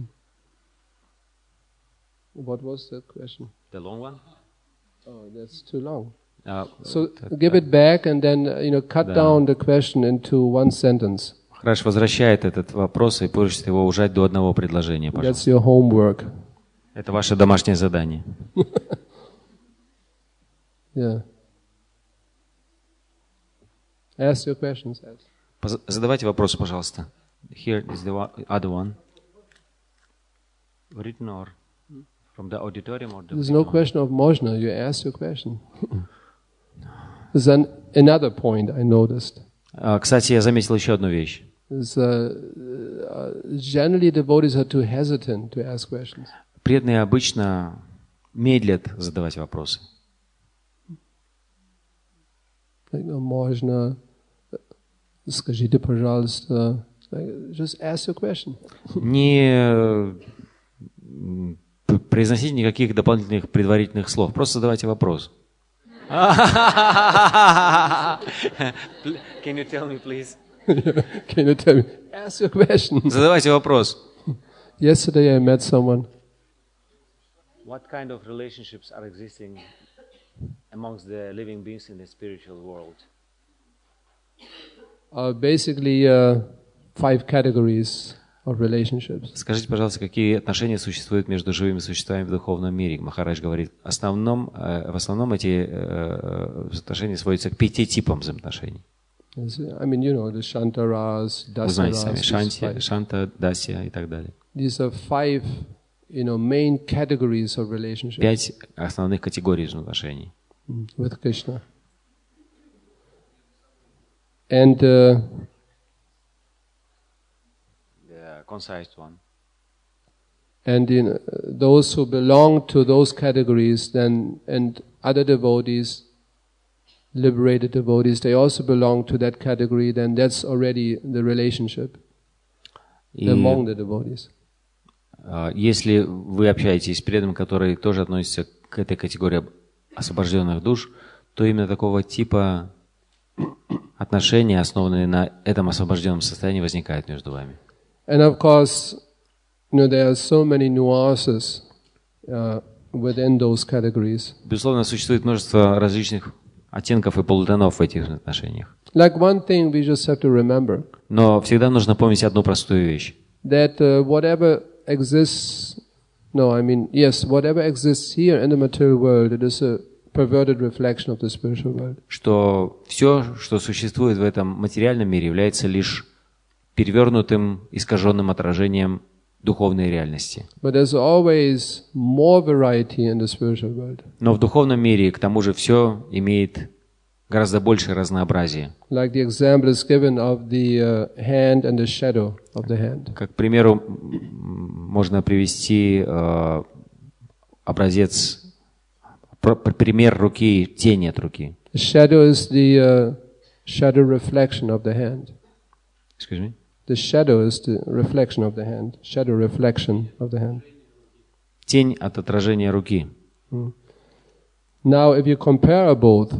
What was that question? The long one? Oh, that's too long. Uh, So give it back and then uh, you know cut Да. down the question into one sentence. Хорошо, возвращает этот вопрос и просит его ужать до одного предложения, пожалуйста. That's your homework. Это ваше домашнее задание. Yeah. Ask your questions. Поз- Задавайте вопросы, пожалуйста. Here is the one- other one. Written or from the auditorium or the There's no question of Mojna. You ask your question. There's an, another point I noticed. А, Кстати, я заметил еще одну вещь. Is uh, uh, generally devotees are too hesitant to ask questions. Преданные обычно медлят задавать вопросы. Like, no, можно, скажите, пожалуйста. Like, just ask your question. Не м, п- произносите никаких дополнительных предварительных слов. Просто задавайте вопрос. Can you tell me, please? Can you tell me? Ask your question. Задавайте вопрос. Yesterday I met someone. What kind of relationships are existing amongst the living beings in the spiritual world? Uh, basically, uh, five categories of relationships. Скажите, пожалуйста, какие отношения существуют между живыми существами в духовном мире? Махарадж говорит, в основном, э, в основном эти э, отношения сводятся к пяти типам взаимоотношений. Yes, I mean, you know, the Shantaras, Вы знаете сами, Dasaras. these Шанти, five. Шанта, Дасия и так далее. These are five, you know, main categories of relationships Пять основных категорий взаимоотношений. mm, with Krishna. And uh, The concise one. and in uh, those who belong to those categories, then and other devotees, liberated devotees, they also belong to that category. Then that's already the relationship И among the devotees. а, если вы общаетесь с преданным, который тоже относится к этой категории об- освобожденных душ, то именно такого типа отношения, основанные на этом освобожденном состоянии, возникают между вами. And of course, you know, there are so many nuances uh, within those categories. Безусловно, существует множество различных оттенков и полутонов в этих отношениях. Like one thing we just have to remember, Но всегда нужно помнить одну простую вещь. that uh, whatever exists, no, I mean, yes, whatever exists here in the material world, it is a perverted reflection of the spiritual world. Что все, что существует в этом материальном мире, является лишь перевернутым, искаженным отражением духовной реальности. But there's always more variety in the spiritual world. Но в духовном мире, к тому же, все имеет гораздо большее разнообразие. Like the example is given of the uh, hand and the shadow of the hand. Как, к примеру, м, можно привести э, образец, пр- пр- пример руки, тени от руки. The shadow is the uh, shadow reflection of the hand. Excuse me? The shadow is the reflection of the hand. Shadow reflection of the hand. Тень от отражения руки. Now, if you compare both,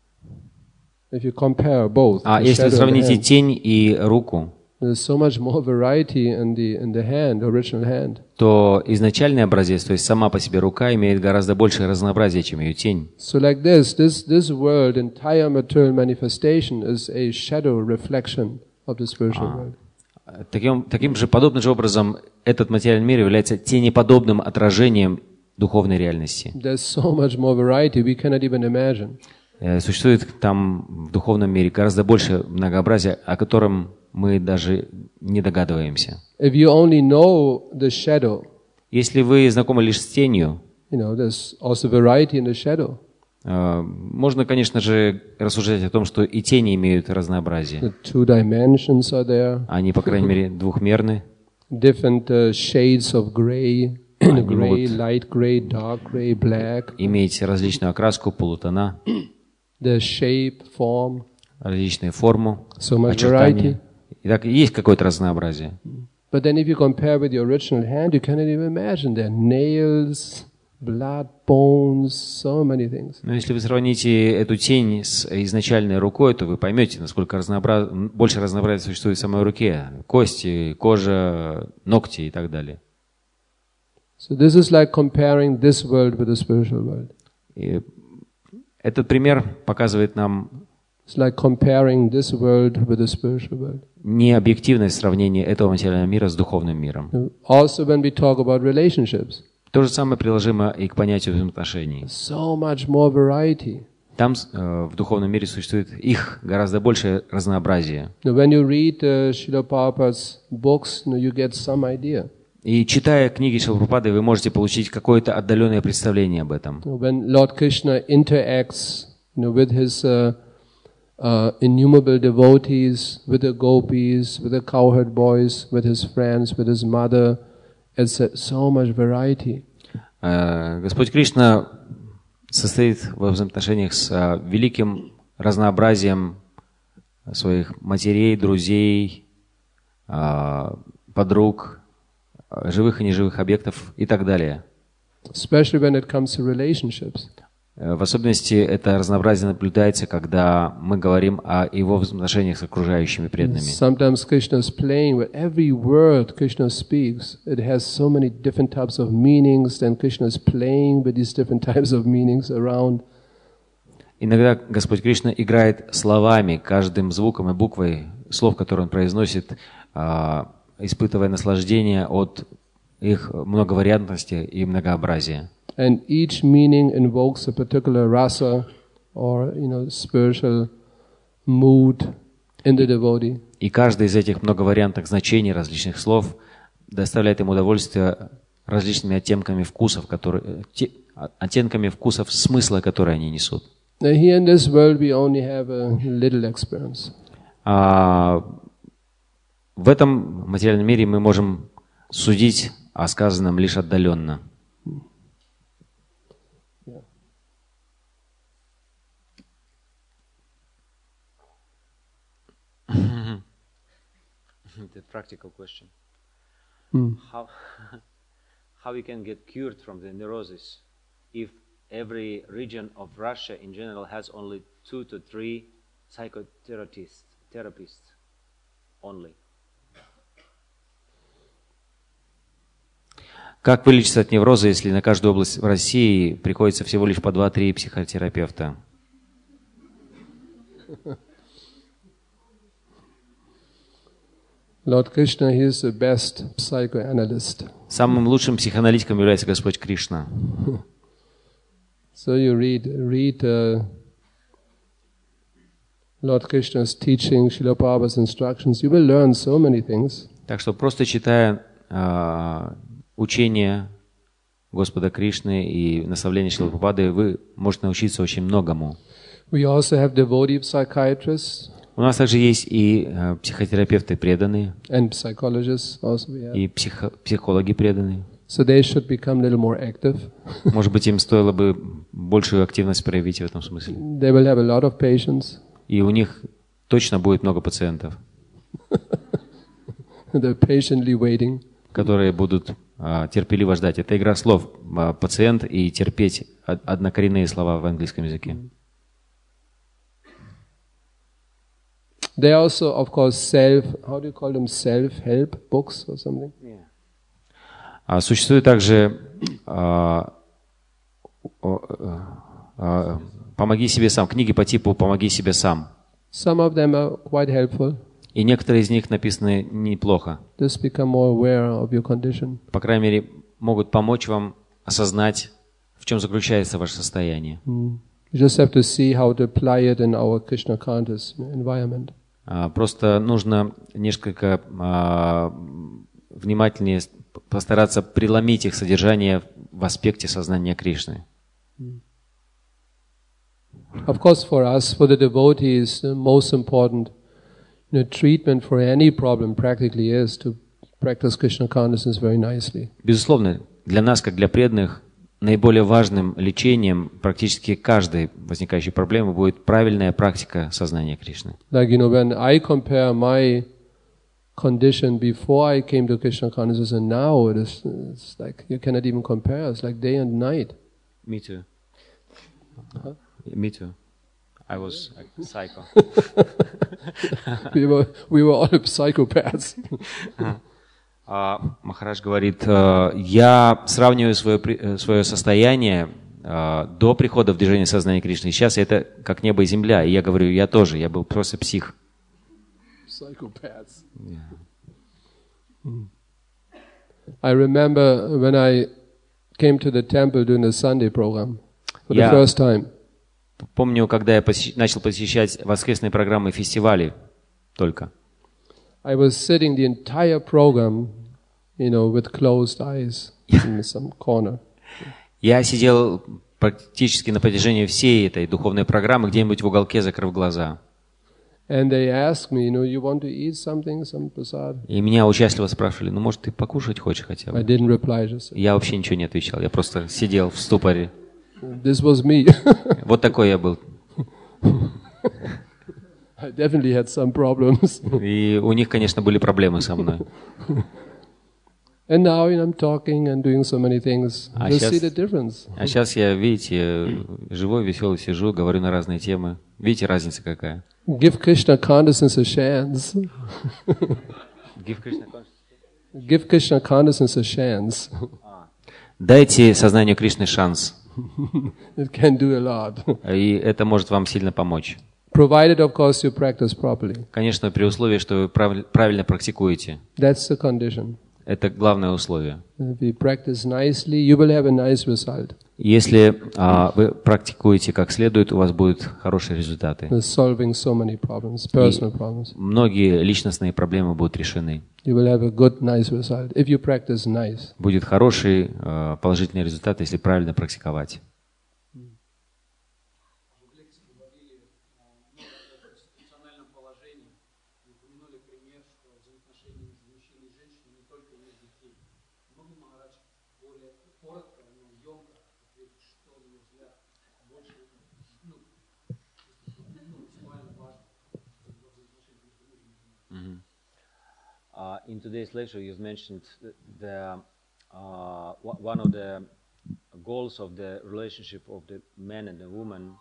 if you compare both, А the если shadow and the сравните hand, тень и руку, there's so much more variety in the in the hand, original hand. то изначальный образец, то есть сама по себе рука, имеет гораздо большее разнообразие, чем ее тень. So, like this, this this world, entire material manifestation, is a shadow reflection of the spiritual world. Таким, таким же, подобным же образом, этот материальный мир является тенеподобным отражением духовной реальности. There's so much more variety we cannot even imagine. Э, Существует там в духовном мире гораздо больше многообразия, о котором мы даже не догадываемся. If you only know the shadow, Если вы знакомы лишь с тенью, you know, there's also variety in the shadow. э, можно, конечно же, рассуждать о том, что и тени имеют разнообразие. The two dimensions are there, Они, по крайней мере, двухмерны. different uh, shades of gray, Они gray, могут light gray, dark gray, black, иметь различную окраску, полутона, the shape, form. различные формы, So much очертания. variety. Итак, есть какое-то разнообразие. But then if you compare with the original hand, you cannot even imagine. There are nails, blood, bones, so many things. Но если вы сравните эту тень с изначальной рукой, то вы поймете, насколько разнообраз... больше разнообразия существует в самой руке. Кости, кожа, ногти и так далее. So this is like comparing this world with the spiritual world. И этот пример показывает нам It's like comparing this world with the spiritual world. не объективное сравнение этого материального мира с духовным миром. Also when we talk about relationships. То же самое приложимо и к понятию взаимоотношений. So much more variety. Там э, в духовном мире существует их гораздо большее разнообразие. Now, when you read uh, Srila Prabhupada's books, you know, you get some idea. И читая книги Шрилы Прабхупады, вы можете получить какое-то отдаленное представление об этом. When Lord Krishna interacts, you know, with his uh, uh, innumerable devotees, with the gopis, with the cowherd boys, with his friends, with his mother, it's uh, so much variety. Uh, Господь Кришна состоит во взаимоотношениях с uh, великим разнообразием своих матерей, друзей, uh, подруг, живых и неживых объектов и так далее. Especially when it comes to relationships. В особенности это разнообразие наблюдается, когда мы говорим о его взаимоотношениях с окружающими преданными. Sometimes Krishna is playing with every word Krishna speaks. It has so many different types of meanings, then Krishna is playing with these different types of meanings around. Иногда Господь Кришна играет словами, каждым звуком и буквой слов, которые он произносит, испытывая наслаждение от их многовариантности и многообразия. And each meaning invokes a particular rasa or, you know, spiritual mood in the devotee. И каждый из этих многовариантных значений различных слов доставляет ему удовольствие различными оттенками вкусов, которые, те, оттенками вкусов смысла, которые они несут. Now here in this world we only have a little experience. А в этом материальном мире мы можем судить о сказанном лишь отдаленно. The practical question. Hmm. How how we can get cured from the neurosis if every region of Russia in general has only two to three psychotherapists, therapists only. Как вылечиться от невроза, если на каждую область в России приходится всего лишь по два-три психотерапевта? Lord Krishna, he is the best psychoanalyst. Самым лучшим психоаналитиком является Господь Кришна. So you read, read uh, Lord Krishna's teaching, Srila Prabhupada's instructions. You will learn so many things. Так что просто читая uh, учение Господа Кришны и наставления Шрилы Прабхупады, вы можете научиться очень многому. We also have devotee psychiatrists. У нас также есть и uh, психотерапевты преданные, and psychologists also we have. И психо- психологи преданные. So they should become a little more active. Может быть, им стоило бы большую активность проявить в этом смысле. They will have a lot of patients. И у них точно будет много пациентов, They're patiently waiting. которые будут а, терпеливо ждать. Это игра слов. А, пациент и терпеть однокоренные слова в английском языке. They also, of course, self, how do you call them, self-help books or something? Yeah. А, существует также а, а, а, «Помоги себе сам», книги по типу «Помоги себе сам». Some of them are quite helpful. И некоторые из них написаны неплохо. Just become more aware of your condition. По крайней мере, могут помочь вам осознать, в чем заключается ваше состояние. Mm. You just have to see how to apply it in our Krishna conscious environment. А, просто нужно несколько а, внимательнее постараться преломить их содержание в аспекте сознания Кришны. Mm. Of course, for us, for the devotees, the most important you know, treatment for any problem practically is to practice Krishna consciousness very nicely. Безусловно, для нас, как для преданных, наиболее важным лечением практически каждой возникающей проблемы будет правильная практика сознания Кришны. Like, you know, when I compare my condition before I came to Krishna consciousness and now, it is, it's like you cannot even compare. It's like day and night. Me too. Huh? Me too. I was a psycho. we were we were all psychopaths. uh, Махарадж говорит, uh, я сравниваю свое, свое состояние uh, до прихода в движение сознания Кришны. Сейчас это как небо и земля. И я говорю, я тоже, я был просто псих. Psychopaths. Yeah. Hmm. I remember when I came to the temple during the Sunday program for the я first time. Помню, когда я посещ... начал посещать воскресные программы и фестивали только. I was sitting the entire program, you know, with closed eyes in some corner. Я сидел практически на протяжении всей этой духовной программы где-нибудь в уголке, закрыв глаза. And they asked me, you know, you want to eat something, some prasad? И меня участливо спрашивали, ну, может, ты покушать хочешь хотя бы? I didn't reply, just. Я вообще ничего не отвечал, я просто сидел в ступоре. This was me. Вот такой я был. I definitely had some problems. И у них, конечно, были проблемы со мной. And now, you know, I'm talking and doing so many things. А Just сейчас, see the difference. А сейчас я, видите, живой, веселый, сижу, говорю на разные темы. Видите, разница какая? Give Krishna consciousness a chance. Give Krishna consciousness. Give Krishna consciousness a chance. Дайте сознанию Кришны шанс. It can do a lot. И это может вам сильно помочь. Provided, of course, you practice properly. Конечно, при условии, что вы прав... правильно практикуете. That's the condition. Это главное условие. If you practice nicely, you will have a nice result. Если а, вы практикуете как следует, у вас будут хорошие результаты. Solving so many problems, personal problems. Многие личностные проблемы будут решены. You will have a good, nice result if you practice nice. Будет хороший, а, положительный результат, если правильно практиковать. Uh, in today's lecture, you've mentioned the uh, one of the goals of the relationship of the man and the woman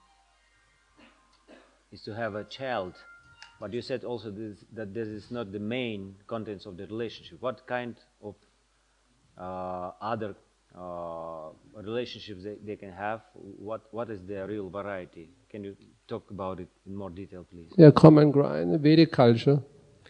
is to have a child. But you said also this, that this is not the main contents of the relationship. What kind of uh, other uh, relationships they, they can have? What what is their real variety? Can you talk about it in more detail, please? Yeah, common ground, Vedic culture.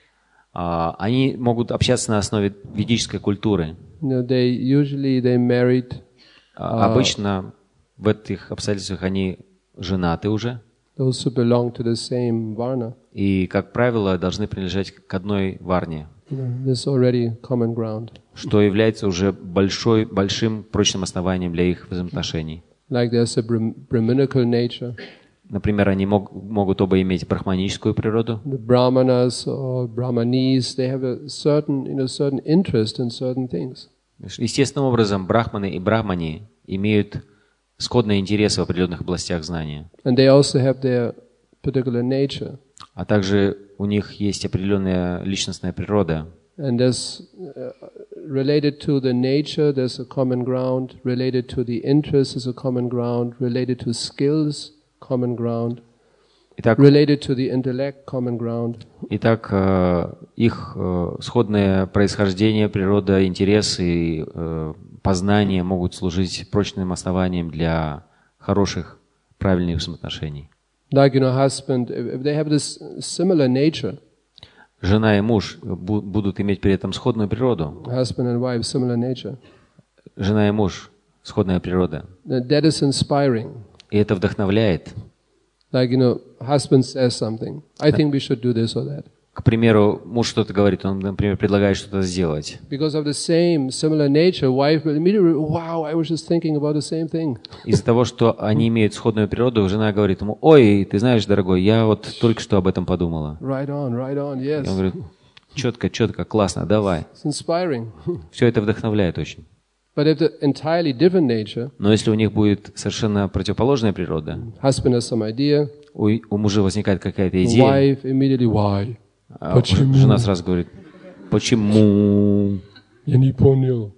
Uh, они могут общаться на основе ведической культуры. You know, they usually they married. Uh, Обычно в этих обстоятельствах они женаты уже. Those who belong to the same varna. И, как правило, должны принадлежать к одной варне. You know, this is already common ground. Что является уже большой, большим прочным основанием для их взаимоотношений. Like there's a Brahminical nature. Например, они мог, могут оба иметь брахманическую природу. The Brahmanas or Brahmanis, they have a certain, you know, certain interest in certain things. Естественным образом, брахманы и брахмани имеют сходные интересы в определенных областях знания. And they also have their particular nature. А также у них есть определенная личностная природа. And there's uh, related to the nature, there's a common ground. Related to the interest is a common ground. Related to skills, common ground. Итак, related to the intellect, common ground. Итак, их сходное происхождение, природа, интересы и познание могут служить прочным основанием для хороших, правильных взаимоотношений. Like, you know, husband, if they have this similar nature. Жена и муж будут иметь при этом сходную природу. Husband and wife, similar nature. Жена и муж, сходная природа. That is inspiring. И это вдохновляет. Like, you know, husband says something. I think we should do this or that. К примеру, муж что-то говорит, он, например, предлагает что-то сделать. Because of the same similar nature, wife will immediately, wow, I was just thinking about the same thing. Из-за того, что они имеют сходную природу, жена говорит ему: ой, ты знаешь, дорогой, я вот только что об этом подумала. Right on, right on, yes. И он говорит: четко, четко, классно, давай. It's inspiring. Все это вдохновляет очень. But if the entirely different nature, Но если у них будет совершенно противоположная природа, husband has some idea, у, у мужа возникает какая-то the идея, wife immediately, why? а Почему? жена сразу говорит, почему? Я не понял.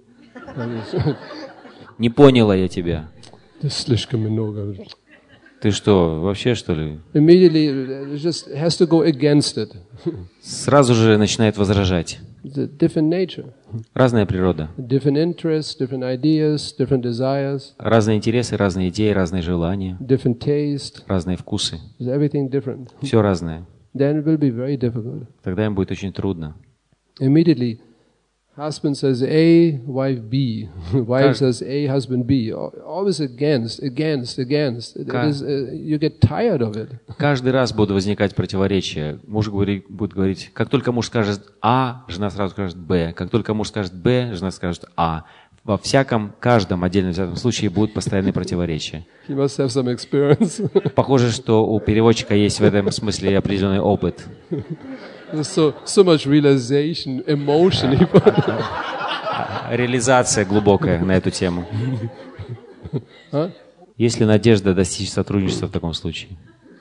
Не поняла я тебя. Это слишком много. Ты что, вообще что ли? Immediately, it just has to go against it. Сразу же начинает возражать. It's a different nature, Разная природа, different interests, different ideas, different desires, разные интересы, разные идеи, разные желания, different taste. разные вкусы. Is everything different? Все разное. Then it will be very difficult. Тогда им будет очень трудно. Immediately, husband says A, wife B. Wife Кажд- says A, husband B. Al- Always against, against, against. It Ка- is, uh, you get tired of it. Каждый раз будут возникать противоречия. Муж говорит, будет говорить, как только муж скажет А, жена сразу скажет Б. Как только муж скажет Б, жена скажет А. Во всяком, каждом отдельном взятом случае будут постоянные противоречия. He must have some experience. Похоже, что у переводчика есть в этом смысле определенный опыт. There's so, so much realization, emotion. he put- Реализация глубокая на эту тему. Huh? Есть ли надежда достичь сотрудничества в таком случае?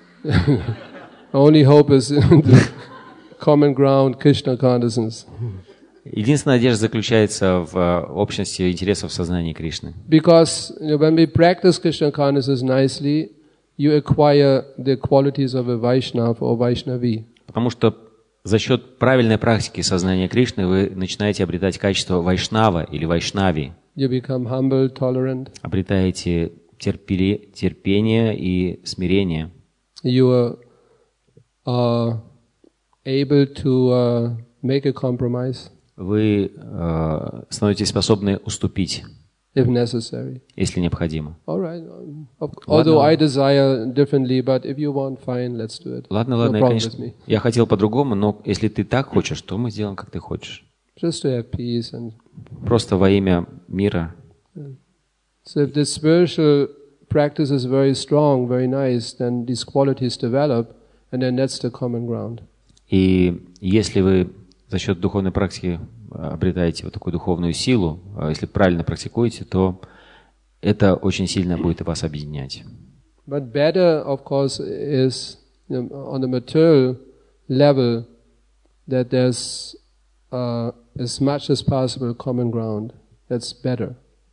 Only hope is in the common ground, Krishna consciousness. Единственная надежда заключается в э, общности интересов в сознании Кришны. Because you know, when we practice Krishna consciousness nicely, you acquire the qualities of a Vaishnava or Vaishnavi. Потому что за счет правильной практики сознания Кришны вы начинаете обретать качество вайшнава или вайшнави. You become humble, tolerant. Обретаете терпели- терпение и смирение. You are uh, able to uh, make a compromise Вы э, становитесь способны уступить, if necessary. если необходимо. All right. um, of- Although I desire differently, but if you want, fine, let's do it. Ладно, No ладно, я, problem конечно, with me. я хотел по-другому, но если ты так хочешь, то мы сделаем, как ты хочешь. Just to have peace. And Просто во имя мира. so if the spiritual practice is very strong, very nice, then these qualities develop, and then that's the common ground. И если вы за счет духовной практики обретаете вот такую духовную силу, а если правильно практикуете, то это очень сильно будет вас объединять. But better, of course, is you know, on the material level that there's uh, as much as possible common ground. That's better.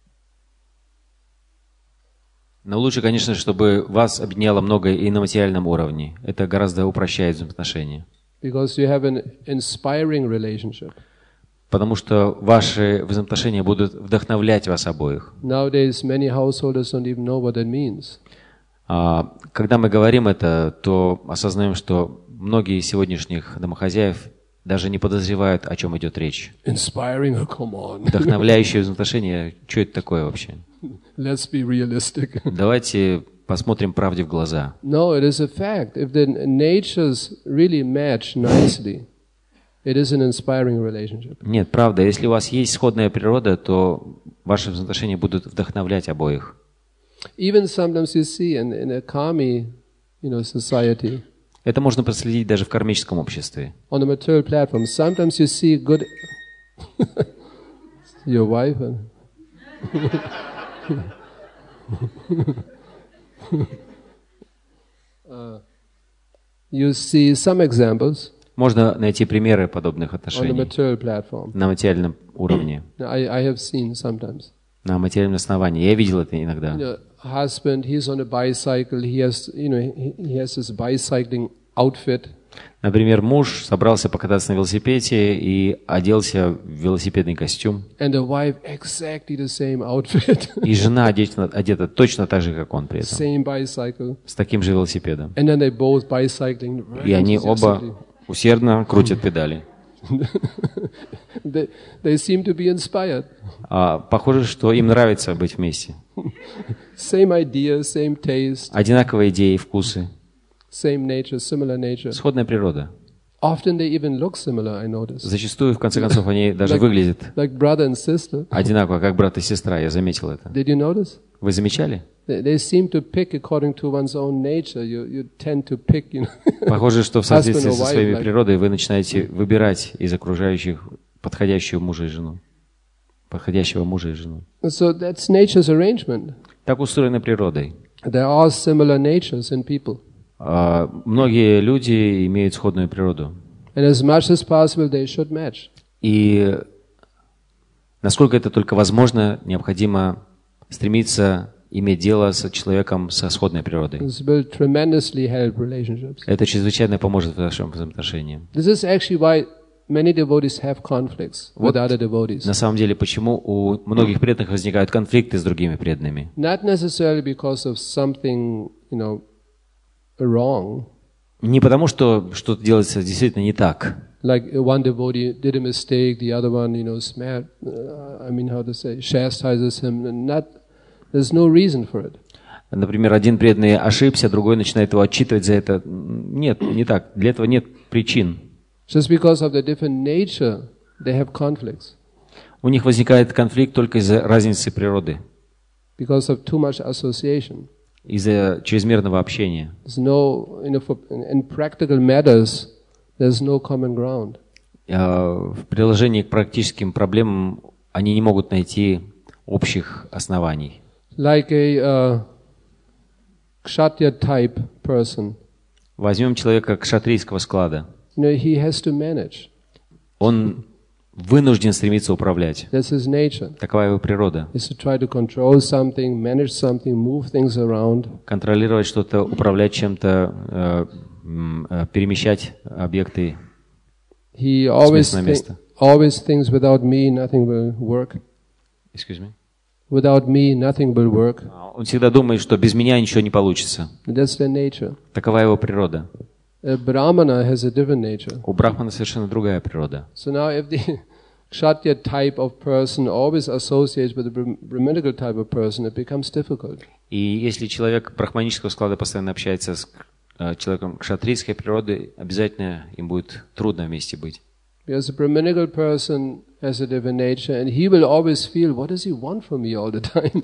Но лучше, конечно, чтобы вас объединяло многое и на материальном уровне. Это гораздо упрощает взаимоотношения. Because you have an inspiring relationship. Потому что ваши взаимоотношения будут вдохновлять вас обоих. Nowadays, many householders don't even know what that means. А, когда мы говорим это, то осознаем, что многие из сегодняшних домохозяев даже не подозревают, о чем идет речь. Inspiring? Oh, come on. Вдохновляющие взаимоотношения, что это такое вообще? Let's be realistic. Давайте посмотрим правде в глаза. No, it is a fact. If the natures really match nicely, it is an inspiring relationship. Нет, правда, если у вас есть сходная природа, то ваши взаимоотношения будут вдохновлять обоих. Even sometimes you see in, in a kami, you know, society, Это можно проследить даже в кармическом обществе. on the material platform, sometimes you see good... Your wife? and- uh, you see some examples Можно найти примеры подобных on the отношений material platform. на материальном уровне, I, I have seen sometimes. на материальном основании. Я видел это You иногда. know, husband, he's on a bicycle, he has, you know, he, he has this bicycling outfit. Например, муж собрался покататься на велосипеде и оделся в велосипедный костюм. And the wife exactly the same outfit, И жена одета, одета точно так же, как он при этом, same bicycle, с таким же велосипедом. and then they both bicycling very И они оба enthusiastically. усердно крутят педали. they, they seem to be inspired. А похоже, что им нравится быть вместе. Same idea, same taste, Одинаковые идеи и вкусы. same nature, similar nature. Сходная природа. Often they even look similar, I notice. Зачастую, в конце концов, они даже Like- выглядят Like brother and sister. одинаково, как брат и сестра. Я заметил это. Did you notice? Вы замечали? They, they seem to pick according to one's own nature. You, you tend to pick, you know. Похоже, что в соответствии Husband or со wife, своей like- природой вы начинаете выбирать из окружающих подходящую мужа и жену. подходящего мужа и жену. So that's nature's arrangement. Так устроена природой. There are similar natures in people. А, многие люди имеют сходную природу. And as much as possible, they should match. И насколько это только возможно, необходимо стремиться иметь дело с человеком со сходной природой. This will tremendously help relationships. Это чрезвычайно поможет в вашим взаимоотношениям. This is actually why many devotees have conflicts with Вот other devotees. на самом деле, почему у многих преданных возникают конфликты с другими преданными. Not necessarily because of something, you know, wrong. Не потому, что что-то делается действительно не так. Like one devotee did a mistake, the other one, you know, smack, uh, I mean, how to say, chastises him. And not, there's no reason for it. Например, один преданный ошибся, другой начинает его отчитывать за это. Нет, не так. Для этого нет причин. Just because of the different nature, they have conflicts. У них возникает конфликт только из-за разницы природы, Because of too much association. из-за чрезмерного общения. There's no, you know, for, in practical matters, there's no common ground. В приложении к практическим проблемам они не могут найти общих оснований. Like a uh, kshatriya type person, Возьмем человека кшатрийского склада. you know, he has to manage. Он вынужден стремиться управлять. That's his nature. Такова его природа. Is to try to control something, manage something, move things around. Контролировать что-то, управлять чем-то, э, э, перемещать объекты He с always места на thi- место. always thinks without me nothing will work. Excuse me? Without me nothing will work. Он всегда думает, что без меня ничего не получится. That's their nature. Такова его природа. A Brahmana has a different nature. У брахмана совершенно другая природа. So now if the kshatriya type of person always associates with the Brahm- Brahminical type of person, it becomes difficult. И если человек брахманического склада постоянно общается с э, человеком кшатрийской природы, обязательно им будет трудно вместе быть. Because the Brahminical person has a different nature and he will always feel, what does he want from me all the time?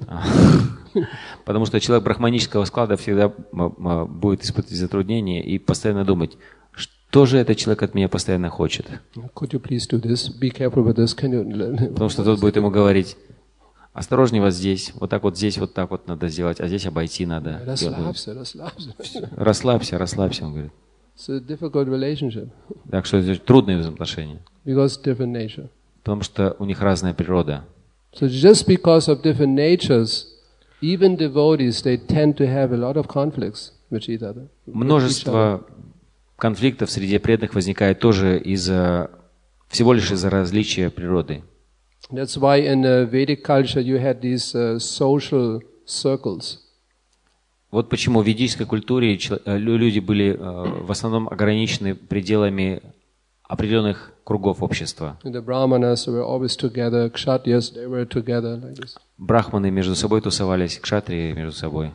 Потому что человек брахманического склада всегда м, м, будет испытывать затруднения и постоянно думать, что же этот человек от меня постоянно хочет. Could you please do this? Be careful with this. Can you... Потому что тот будет ему говорить, осторожнее вот здесь, вот так вот здесь, вот так вот надо сделать, а здесь обойти надо. Расслабься, расслабься. Расслабься, расслабься, он говорит. It's a difficult relationship Так что это трудные взаимоотношения, because different nature. потому что у них разная природа. So just because of different natures, even devotees, they tend to have a lot of conflicts with each other. with each other. Множество конфликтов среди преданных возникает тоже из-за, всего лишь из-за различия природы. That's why in the Vedic culture you had these uh, social circles. Вот почему в ведической культуре чел- э, лю- люди были э, в основном ограничены пределами определенных кругов общества. And the Brahmanas were always together, Kshatriyas, they were together like this. Брахманы между собой тусовались, кшатрии между собой.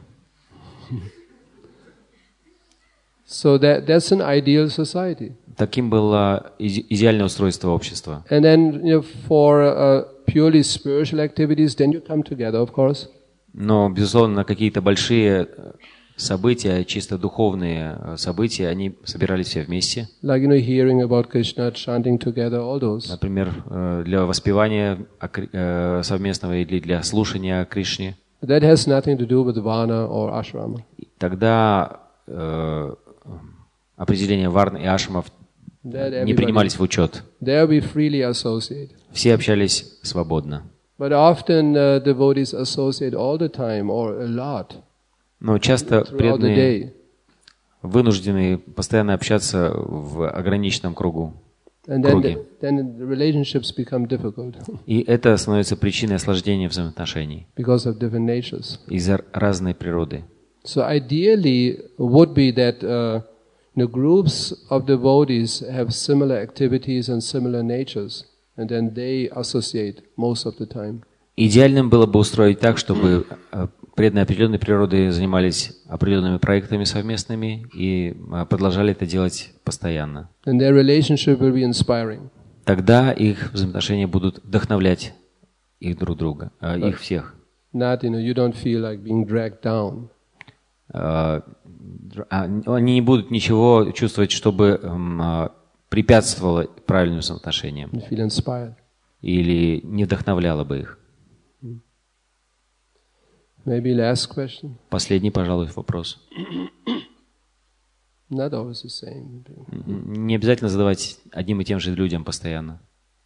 So that, that's an ideal society. Таким было иде- идеальное устройство общества. And then, you know, for uh, purely spiritual activities, then you come together, of course. Но, безусловно, на какие-то большие э, события, чисто духовные э, события, они собирались все вместе. Like, you know, hearing about Krishna, chanting together, all those. Например, э, для воспевания о Кри- э, совместного или для слушания о Кришне. That has nothing to do with Vana or Ashrama. Тогда э, определения варн и ашрамов That не everybody, принимались в учет. there we freely associate. Все общались свободно. But often uh, devotees associate all the time or a lot Но часто throughout the преданные day. вынуждены постоянно общаться в ограниченном кругу. And then круге. the, then the relationships become difficult И это становится причиной осложнения взаимоотношений because of different natures. из-за разной природы. So ideally would be that uh, you know, groups of devotees have similar activities and similar natures, and then they associate most of the time. Идеальным было бы устроить так, чтобы э, преданные определенной природы занимались определенными проектами совместными и э, продолжали это делать постоянно. And their relationship will be inspiring. Тогда их взаимоотношения будут вдохновлять их друг друга, э, их всех. Not, you know, you don't feel like being dragged down. Э, Они не будут ничего чувствовать, чтобы эм, э, препятствовало правильным взаимоотношениям. You feel inspired. или не вдохновляло бы их? Maybe last question. Последний, пожалуй, вопрос. Not always the same. Не обязательно задавать одним и тем же людям постоянно.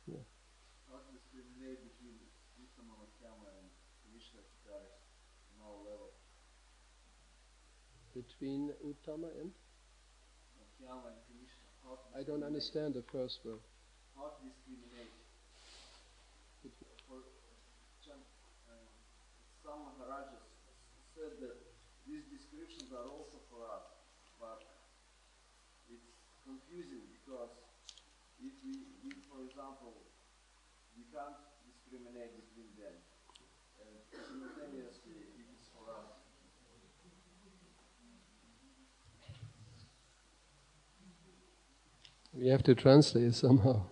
Between Uttama and? I don't understand the first word. How to discriminate. For some Maharajas said that these descriptions are also for us, but it's confusing because if we, if, for example, we can't discriminate between them, and simultaneously it is for us. We have to translate somehow.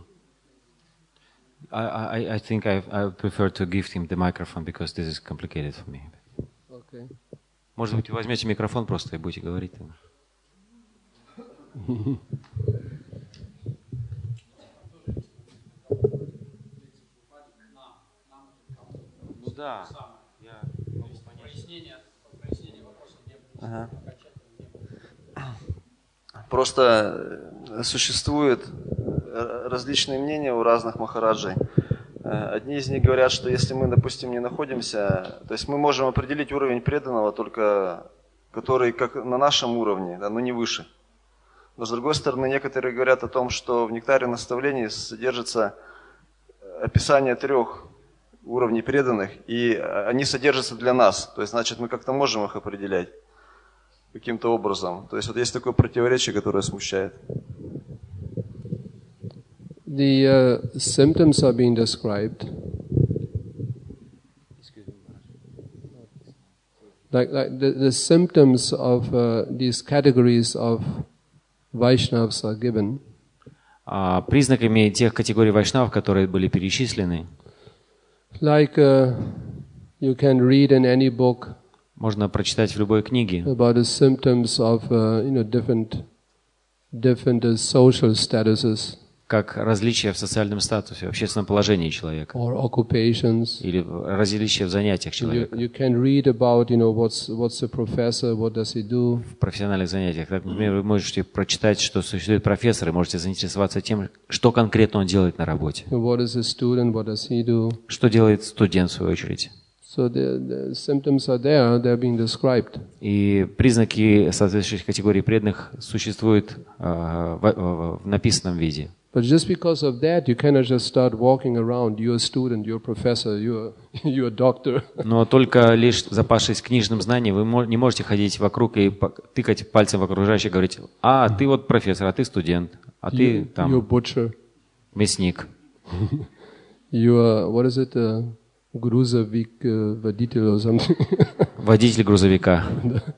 I, I, I think I, I prefer to give him the microphone because this is complicated for me. Okay. Может быть, возьмете микрофон просто и будете говорить. Ну да. Я могу понять. Ага. Просто существуют различные мнения у разных махараджей. Одни из них говорят, что если мы, допустим, не находимся, то есть мы можем определить уровень преданного, только который как на нашем уровне, да, но не выше. Но с другой стороны, некоторые говорят о том, что в нектаре наставлений содержится описание трех уровней преданных, и они содержатся для нас. То есть, значит, мы как-то можем их определять каким-то образом. То есть вот есть такое противоречие, которое смущает. The uh, symptoms are being described. Like, like the, the symptoms of uh, these categories of Vaishnavas are given. А признаками тех категорий вайшнавов, которые были перечислены, Like uh, you can read in any book можно прочитать в любой книге about the symptoms of uh, you know different different uh, social statuses как различия в социальном статусе, в общественном положении человека, or occupations. или различия в занятиях You, человека, you can read about you know what's what's the professor, what does he do. в профессиональных занятиях. Так, например, вы можете прочитать, что существует профессор, и можете заинтересоваться тем, что конкретно он делает на работе. What is a student? What does he do? Что делает студент, в свою очередь. So the, the symptoms are there; they're being described. И признаки соответствующих категорий преданных существуют э, в, в, в написанном виде. But just because of that, you cannot just start walking around. You're a student, you're a professor, you're you're a doctor. Но только лишь запавшись книжным знанием, вы не можете ходить вокруг и тыкать пальцем в окружающих и говорить: а, ты вот профессор, а ты студент, а ты You, там you're a butcher. мясник. You're what is it? Uh, Gruzavik uh, водитель or something. Водитель грузовика.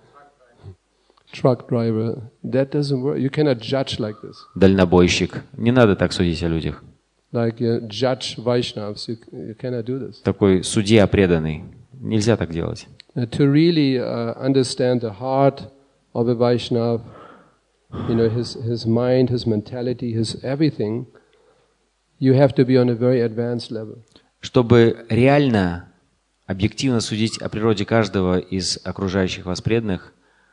Truck driver. That doesn't work. You cannot judge like this. Дальнобойщик. Не надо так судить о людях. Like uh, judge Vaishnavas, you, you cannot do this. Такой судья преданный. Нельзя так делать. Uh, to really uh, understand the heart of a Vaishnava, you know, his his mind, his mentality, his everything, you have to be on a very advanced level. Чтобы реально, объективно судить о природе каждого из окружающих вас преданных,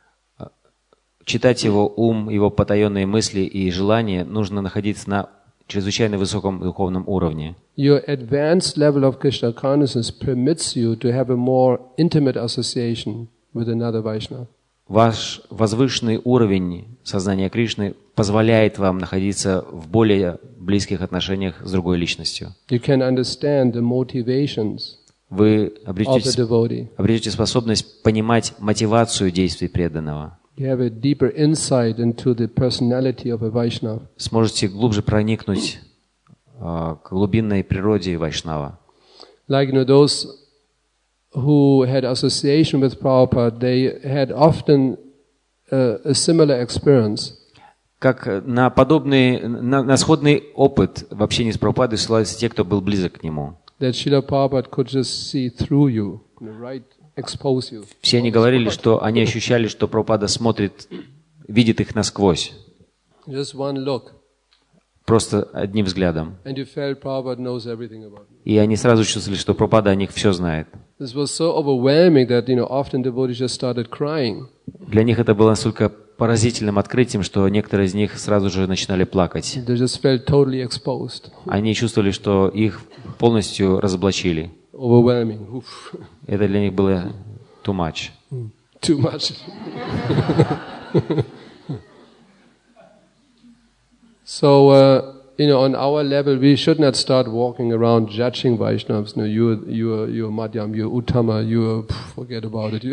читать его ум, его потаенные мысли и желания, нужно находиться на чрезвычайно высоком духовном уровне. Your advanced level of Krishna consciousness permits you to have a more intimate association with another Vaishnava. Ваш возвышенный уровень сознания Кришны позволяет вам находиться в более близких отношениях с другой личностью. You can understand the motivations Вы of the обретете, devotee. обретете способность понимать мотивацию действий преданного. You have a deeper insight into the personality of a Vaishnava. Сможете глубже проникнуть а, к глубинной природе вайшнава. Like, you know, those who had association with Prabhupada, they had often uh, a similar experience. Как на подобный, на, на сходный опыт в общении с Прабхупадой ссылаются те, кто был близок к нему. That Srila Prabhupada could just see through you, you know, right, expose you. Все они говорили, что они ощущали, что Прабхупада смотрит, видит их насквозь. Just one look. просто одним взглядом. And you felt Prabhupada knows everything about me. И они сразу чувствовали, что Прабхупада о них все знает. This was so overwhelming that, you know, often devotees just started crying. Для них это было настолько поразительным открытием, что некоторые из них сразу же начинали плакать. They just felt totally exposed. Они чувствовали, что их полностью разоблачили. Overwhelming. Oof. Это для них было too much. Too much. So, uh, you know, on our level, we should not start walking around judging Vaishnavas. No, you're, you're, you're Madhyam, you're Uttama, you're, pff, forget about it.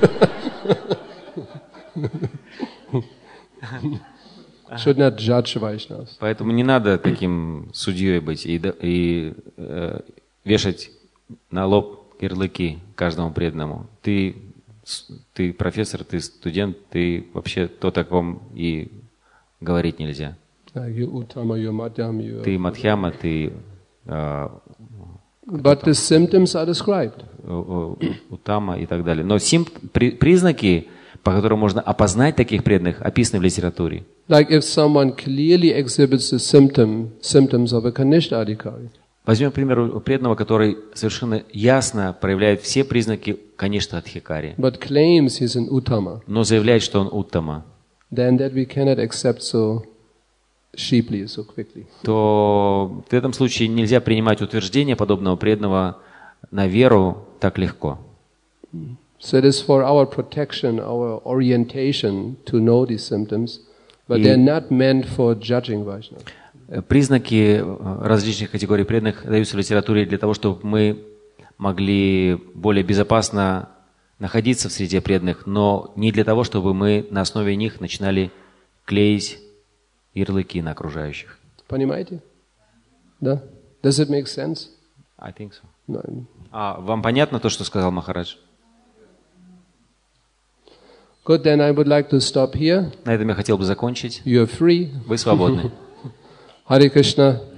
Should not judge Vaishnavas. Поэтому не надо таким судьей быть и, и э, вешать на лоб ярлыки каждому преданному. Ты, ты профессор, ты студент, ты вообще то так вам и говорить нельзя. You're Uttama, you're Madhyam, you're... Ты Мадхьяма, ты... Э, But the symptoms are described. Уттама и так далее. Но сим, при, признаки, по которым можно опознать таких преданных, описаны в литературе. Like if someone clearly exhibits the symptom, symptoms of a Kanishta Adhikari. Возьмем пример преданного, который совершенно ясно проявляет все признаки Каништа Адхикари, But claims he's an Uttama. но заявляет, что он Уттама. Then that we cannot accept so cheaply, so quickly. То в этом случае нельзя принимать утверждение подобного преданного на веру так легко. So it is for our protection, our orientation to know these symptoms, but И- they're not meant for judging Vaishnavas. Признаки различных категорий преданных даются в литературе для того, чтобы мы могли более безопасно находиться в среде преданных, но не для того, чтобы мы на основе них начинали клеить ярлыки на окружающих. Понимаете? Да? Does it make sense? I think so. No, I mean- А, вам понятно то, что сказал Махарадж? Good, then I would like to stop here. На этом я хотел бы закончить. You are free. Вы свободны. Hare Krishna.